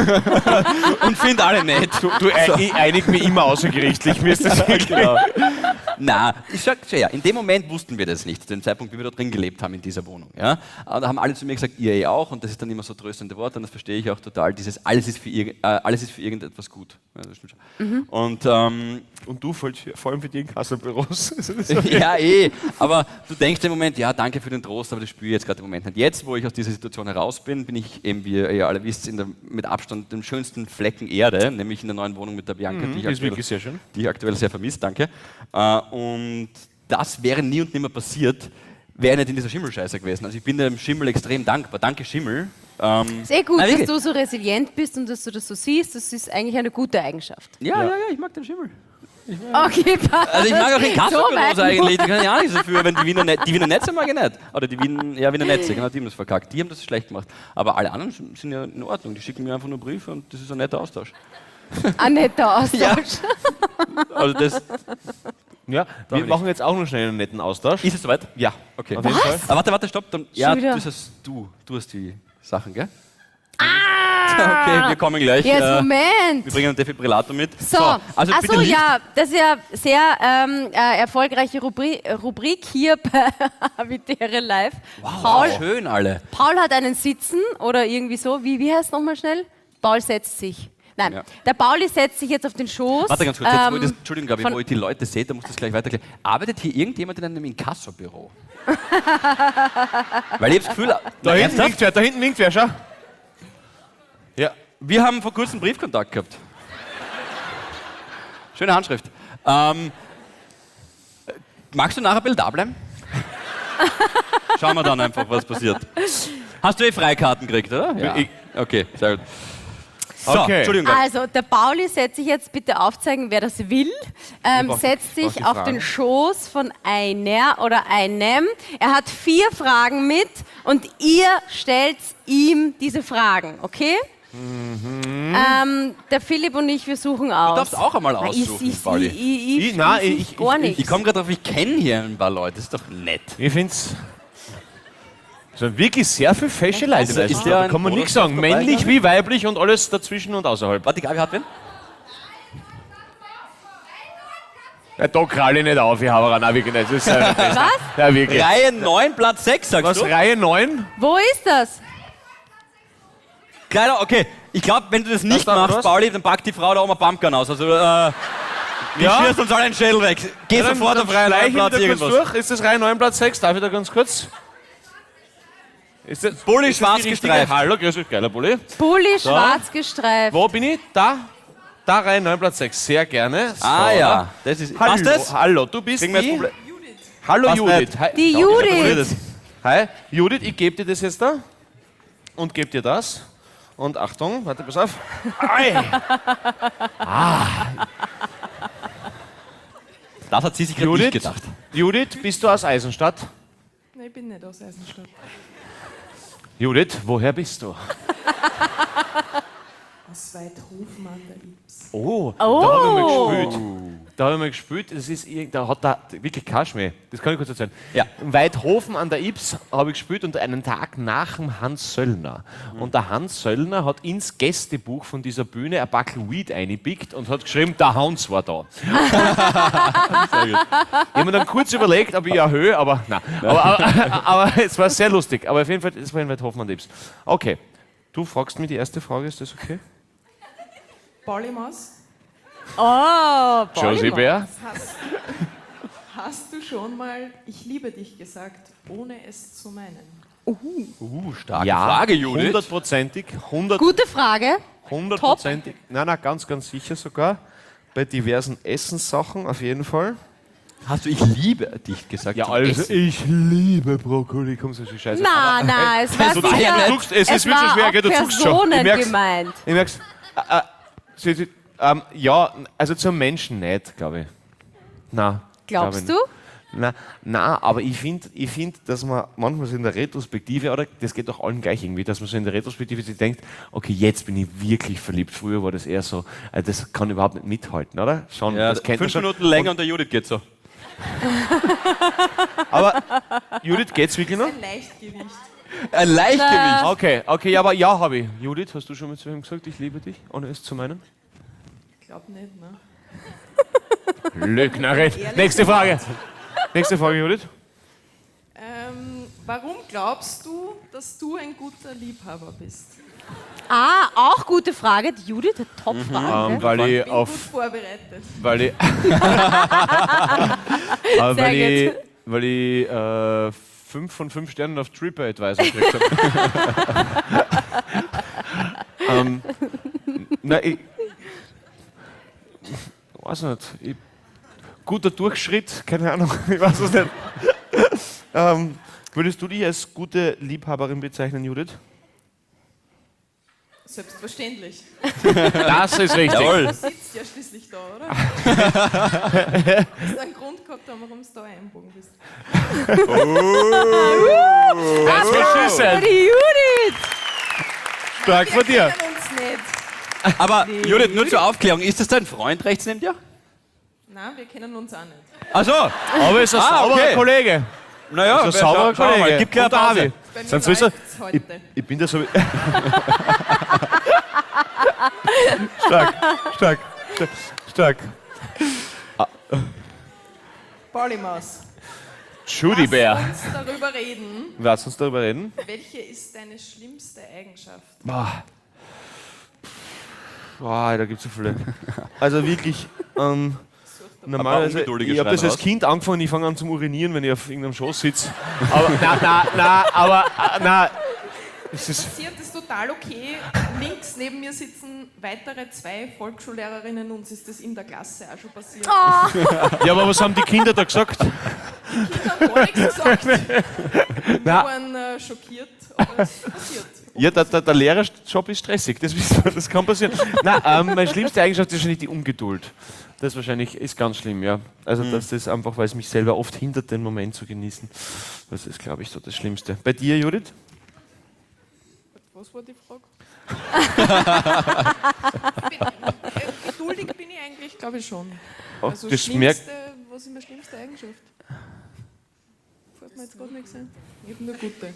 und finde alle nett. Du, du ich einig mich immer außergerichtlich, mir ist das Genau. Na, ich sag schon, ja, in dem Moment wussten wir das nicht, zu dem Zeitpunkt, wie wir da drin gelebt haben in dieser Wohnung. Ja? Aber da haben alle zu mir gesagt, ihr eh auch, und das ist dann immer so tröstende Worte, und das verstehe ich auch total, dieses alles ist für, irg äh, alles ist für irgendetwas gut. Ja, das stimmt schon. Mhm. Und ähm, Und du, vor vor allem für die Inkassobüros. ja, eh, aber du denkst im Moment, ja, danke für den Trost, aber das spüre ich jetzt gerade im Moment nicht. Jetzt, wo ich aus dieser Situation heraus bin, bin ich eben, wie ihr alle wisst, in der, mit Abstand dem schönsten Flecken Erde, nämlich in der neuen Wohnung mit der Bianca, die, ich ist aktuell, wirklich sehr schön. die ich aktuell sehr vermisst, danke. Äh, und das wäre nie und nimmer passiert, wäre ich nicht in dieser Schimmelscheiße gewesen. Also ich bin dem Schimmel extrem dankbar. Danke Schimmel. Ähm, Ist eh gut, Nein, dass wirklich. du so resilient bist und dass du das so siehst. Das ist eigentlich eine gute Eigenschaft. ja, ja, ja, ich mag den Schimmel. Okay, passt. Also ich mag auch in So Kasselbüros weit eigentlich, die können ja auch nichts dafür, wenn die Wiener, Net die Wiener Netze mag ich nicht. Oder die Wien ja, Wiener Netze, genau, die haben das verkackt. Die haben das schlecht gemacht. Aber alle anderen sind ja in Ordnung, die schicken mir einfach nur Briefe und das ist ein netter Austausch. Ein netter Austausch. Ja. Also das, Ja, wir nicht. machen jetzt auch noch schnell einen netten Austausch. ist es soweit? Ja, Okay. auf jeden Fall. Aber warte, warte, stopp. Dann, ja, wieder? das hast du. Du hast die Sachen, gell? Okay, wir kommen gleich. Jetzt, äh, Moment. wir bringen einen Defibrillator mit. So, also ach bitte so, nicht. ja, das ist ja sehr ähm, äh, erfolgreiche Rubri Rubrik hier bei Habitäre Live. Wow, Paul, schön alle. Paul hat einen Sitzen oder irgendwie so. Wie, wie heißt es nochmal schnell? Paul setzt sich. Nein, Ja. der Pauli setzt sich jetzt auf den Schoß. Warte ganz kurz, jetzt, wo ich das, ähm, Entschuldigung, Gabi, von- wo ich die Leute sehe, da muss das gleich weitergehen. Arbeitet hier irgendjemand in einem Inkassobüro? Weil ich habe das Gefühl, Da na, hinten ernsthaft? winkt wer, da hinten winkt wer, schau. Ja, wir haben vor kurzem Briefkontakt gehabt. Schöne Handschrift. Ähm, magst du nachher ein bisschen da bleiben? Schauen wir dann einfach, was passiert. Hast du eh Freikarten gekriegt, oder? Ja. Ich- Okay, sehr gut. So, Okay. Entschuldigung. Gabi. Also, der Pauli setzt sich jetzt bitte aufzeigen, wer das will. Ähm, brauch- setzt ich brauch sich die auf Fragen. den Schoß von einer oder einem. Er hat vier Fragen mit und ihr stellt ihm diese Fragen, okay? Ähm, der Philipp und ich, wir suchen aus. Du darfst auch einmal Na, aussuchen, ich, ich, Pauli. ich, ich, ich, Ich- nein, ich, ich- gar ich- nicht. Ich komme gerade drauf, ich kenne hier ein paar Leute, das ist doch nett. Ich find's. Es sind wirklich sehr viele fesche Leute. Ist- dabei. ist der da ein kann man nichts Bonus sagen. dabei, Männlich Gabi? wie weiblich und alles dazwischen und außerhalb. Warte, die Gabi hat wen? Ja, da krall ich nicht auf, ich habe auch wirklich nicht. Das ist, äh, das- Was? Ja, wirklich. Reihe neun, Platz sechs, sagst Was, du? Reihe neun? Wo ist das? Kleider, okay. Ich glaube, wenn du das nicht da, machst, was? Pauli, dann packt die Frau da oben ein Pumpgun aus. Also, äh, die Ja. schießt uns alle einen Schädel weg. Geh Ja, dann- sofort dann auf Reihe schleich neun, ich Platz wieder kurz irgendwas. durch. Ist das Reihe neun, Platz sechs? Darf ich da ganz kurz? Ist das, Bulli ist das schwarz die richtige- gestreift. Hallo, grüß dich, geiler Bulli. Bulli schwarz gestreift. Wo bin ich? Da? Da, Reihe neun, Platz sechs. Sehr gerne. So. Ah ja, das ist. Hallo, Passt das? hallo, du bist Kriegen wir das die? Problem? Hallo Passt Judith. nicht. Hi. Die Schau, Judith. ich probiere das. Hi, Judith, ich gebe dir das jetzt da und gebe dir das. Und Achtung, warte, pass auf. Ei. Das hat sie sich gerade nicht Judith, gedacht. Judith, bist du aus Eisenstadt? Nein, ich bin nicht aus Eisenstadt. Judith, woher bist du? Aus Weidhofen an der Ips. Oh, Oh. da habe ich mal gespielt. Da habe ich mal gespielt, das ist, irg- da hat da wirklich Kaschmir. Das kann ich kurz erzählen. Ja. In Weidhofen an der Ips habe ich gespielt und einen Tag nach dem Hans Söllner. Und der Hans Söllner hat ins Gästebuch von dieser Bühne ein Backel Weed eingepickt und hat geschrieben, der Hans war da. Ich habe mir dann kurz überlegt, ob ich erhöhe, aber nein. Aber, aber, aber es war sehr lustig. Aber auf jeden Fall, es war in Weidhofen an der Ips. Okay, du fragst mir die erste Frage, ist das okay? Pauli Maus, Oh, Josie Bär? hast, hast du schon mal Ich liebe dich gesagt, ohne es zu meinen? Uh, starke Ja, Frage, Judith. hundertprozentig, hundert, Gute Frage. hundertprozentig, nein, nein, ganz, ganz sicher sogar, bei diversen Essenssachen auf jeden Fall. Hast du Ich liebe dich gesagt? Ja, zum also Essen? ich liebe Brokkoli, komm, so viel Scheiße. Na, na, es war also sicher, daher du zuckst, es es ist wirklich war schwer, auf gell, du zuckst schon. Personen Ich merk's. gemeint. Ich merk's, äh, äh, sie, sie, ähm, ja, also zum Menschen nicht, glaube ich. Nein. Glaubst glaub du? ich nicht. Nein, nein, aber ich finde, ich find, dass man manchmal so in der Retrospektive, oder das geht doch allen gleich irgendwie, dass man so in der Retrospektive sich denkt, okay, jetzt bin ich wirklich verliebt. Früher war das eher so, äh, das kann überhaupt nicht mithalten, oder? Schon, Ja, das kennt man fünf schon. Minuten länger und der Judith geht so. Aber Judith, geht's wirklich noch? Ein Leichtgewicht. Ein Leichtgewicht. Okay, okay, ja, aber ja, habe ich. Judith, hast du schon mal zu ihm gesagt, ich liebe dich, ohne es zu meinen? Ich glaube nicht, ne? Lügnerin. Nächste Frage. Nächste Frage, Judith. Ähm, warum glaubst du, dass du ein guter Liebhaber bist? Ah, auch gute Frage. Die Judith hat Top-Frage. Ähm, weil ich Bin auf. gut vorbereitet. Weil ich. Aber weil Sehr ich, gut. weil ich äh, fünf von fünf Sternen auf TripAdvisor gekriegt habe. ähm, na, ich. Weiß nicht. Ich, guter Durchschritt, keine Ahnung, ich weiß es nicht. ähm, würdest du dich als gute Liebhaberin bezeichnen, Judith? Selbstverständlich. Das ist richtig. Jawohl. Du sitzt ja schließlich da, oder? Du hast einen Grund gehabt, warum du da einbogen bist. Das ist Für Schüssel. die Judith. Stark von dir. Wir kennen uns nicht. Aber Judith, nur zur Aufklärung, ist das dein Freund rechts neben dir? Nein, wir kennen uns auch nicht. Ach so. Aber ist ein Ah, sauberer okay. Kollege. Naja, Ist ein sauberer schau- schau mal, Kollege. gib gleich Und der eine Pause. Harvey. Bei mir Sind sowieso, läuft's ich, heute. ich bin da so... stark, stark, stark, stark. Polymaus. Judy Bär. Lass uns darüber reden. Lass uns darüber reden. Welche ist deine schlimmste Eigenschaft? Boah. Boah, da gibt es so viele. Also wirklich, ähm, normalerweise, ungeduldige ich habe das schreiben als raus. Kind angefangen, ich fange an zum Urinieren, wenn ich auf irgendeinem Schoß sitze. Aber, na, na, na, aber, äh, na, es ist, Passiert ist total okay. Links neben mir sitzen weitere zwei Volksschullehrerinnen, uns ist das in der Klasse auch schon passiert. ja, aber was haben die Kinder da gesagt? Ich habe gar nichts gesagt. Wir Na. waren äh, schockiert, aber es ist passiert. Ja, der, der, der Lehrerjob ist stressig, das wissen wir, das kann passieren. Nein, ähm, meine schlimmste Eigenschaft ist wahrscheinlich die Ungeduld. Das wahrscheinlich ist ganz schlimm, ja. Also das ist einfach, weil es mich selber oft hindert, den Moment zu genießen. Das ist, glaube ich, so das Schlimmste. Bei dir, Judith? Was war die Frage? bin, äh, geduldig bin ich eigentlich, glaube ich schon. Oh, Also das schlimmste, merkt, was ist meine schlimmste Eigenschaft? Fällt mir jetzt gerade nichts ein. Ich habe nur gute.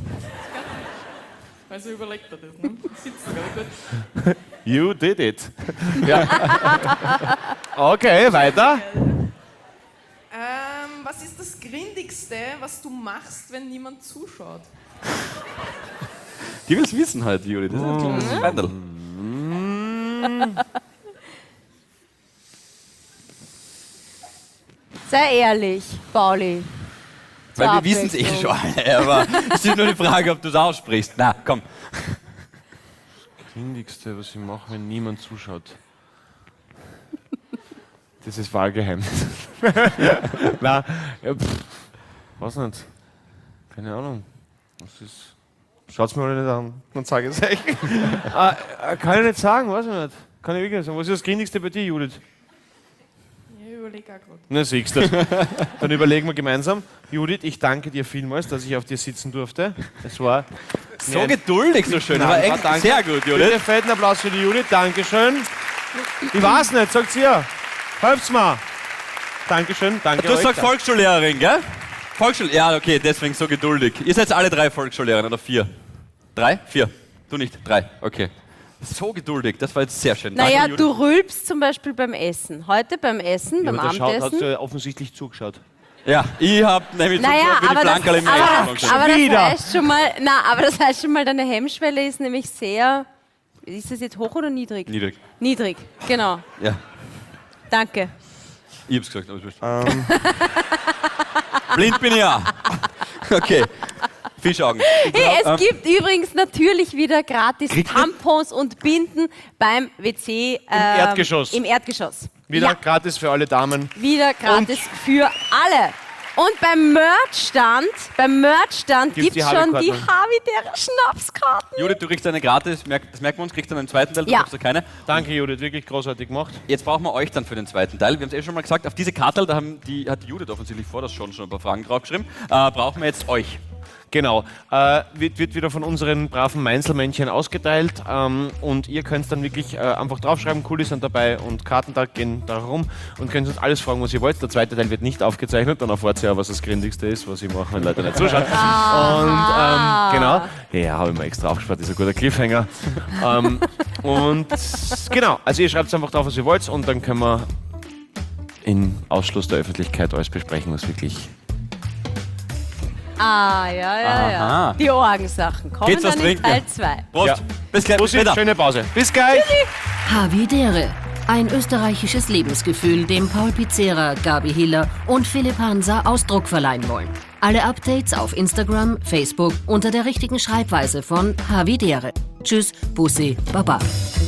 Also überlegt er das, ne? Sitzt da gut. you did it. Ja. Okay, weiter. Ähm, was ist das Grindigste, was du machst, wenn niemand zuschaut? Die will es wissen halt, Juli. Das ist ein kleines Skandal. Sei ehrlich, Pauli. Weil Zur wir wissen es eh Abwechslung. schon alle, aber es ist nur die Frage, ob du es aussprichst. Na, komm. Das Windigste, was ich mache, wenn niemand zuschaut. Das ist Wahlgeheimnis. Nein, ja, pff, weiß nicht. Keine Ahnung. Was ist. Schaut's mir alle nicht an. Dann sage ich es euch. ah, äh, kann ich nicht sagen, weiß ich nicht. Kann ich wirklich nicht sagen. Was ist das Grindigste bei dir, Judith? Ich überlege auch gerade. Na, siehst du. Dann überlegen wir gemeinsam. Judith, ich danke dir vielmals, dass ich auf dir sitzen durfte. Es war So geduldig, so schön. Nein, Aber ah, echt danke. sehr gut, Bitte Judith. fetten Applaus für die Judith. Dankeschön. Ich weiß nicht, sagt's ihr. Helft's mal. Dankeschön. Danke Du euch. sagst Volksschullehrerin, gell? Volksschul ja, okay, deswegen so geduldig. Ihr seid alle drei Volksschullehrerinnen oder vier? Drei? Vier? Du nicht? Drei, okay. So geduldig, das war jetzt sehr schön. Naja, Danke, du Judith. rülpst zum Beispiel beim Essen. Heute beim Essen, Ja, beim aber der schaut, hat Abendessen. äh, offensichtlich zugeschaut. Ja, ich hab nämlich Naja, zugeschaut, wie die aber das, Blankerl im aber, Essen das, schon. aber das Wieder. heißt schon mal, na, aber das heißt schon mal, deine Hemmschwelle ist nämlich sehr, ist das jetzt hoch oder niedrig? Niedrig. Niedrig, genau. Ja, Danke. ich hab's gesagt, aber es ist wurscht. Blind bin ich ja. Okay. Fischaugen. Hey, es ähm, gibt übrigens natürlich wieder gratis Tampons und Binden beim W C. Ähm, Erdgeschoss. Im Erdgeschoss. Wieder Ja, gratis für alle Damen. wieder gratis für alle. Und beim Merchstand, beim Merchstand Gibt's gibt es die schon die Habikarten? Havidere Schnapskarten. Judith, du kriegst eine gratis, merk- das merken wir uns, kriegst dann einen zweiten Teil, du Ja. kriegst du keine. Danke, Judith. Wirklich großartig gemacht. Jetzt brauchen wir euch dann für den zweiten Teil. Wir haben es eh schon mal gesagt, auf diese Karte, da haben die, hat die Judith offensichtlich vor das schon, schon ein paar Fragen draufgeschrieben, äh, brauchen wir jetzt euch. Genau. Äh, wird, wird wieder von unseren braven Mainzelmännchen ausgeteilt. Ähm, und ihr könnt dann wirklich äh, einfach draufschreiben, Kulis sind dabei und Kartentag gehen da rum und könnt uns alles fragen, was ihr wollt. Der zweite Teil wird nicht aufgezeichnet, dann erfahrt ihr ja, was das Grindigste ist, was ich mache, wenn Leute nicht zuschauen. Und ähm, genau. Ja, habe ich mir extra aufgespart, das ist ein guter Cliffhanger. ähm, und genau, also ihr schreibt einfach drauf, was ihr wollt und dann können wir in Ausschluss der Öffentlichkeit alles besprechen, was wirklich. Ah, ja, ja, ja. Aha. Die Orgensachen kommen Geht's was dann in trinken? Teil zwei. Prost, Ja. bis gleich, bis Bussi, später. schöne Pause. Bis gleich. Havidere. Ein österreichisches Lebensgefühl, dem Paul Pizzera, Gabi Hiller und Philipp Hansa Ausdruck verleihen wollen. Alle Updates auf Instagram, Facebook unter der richtigen Schreibweise von Havidere. Tschüss, Bussi, Baba.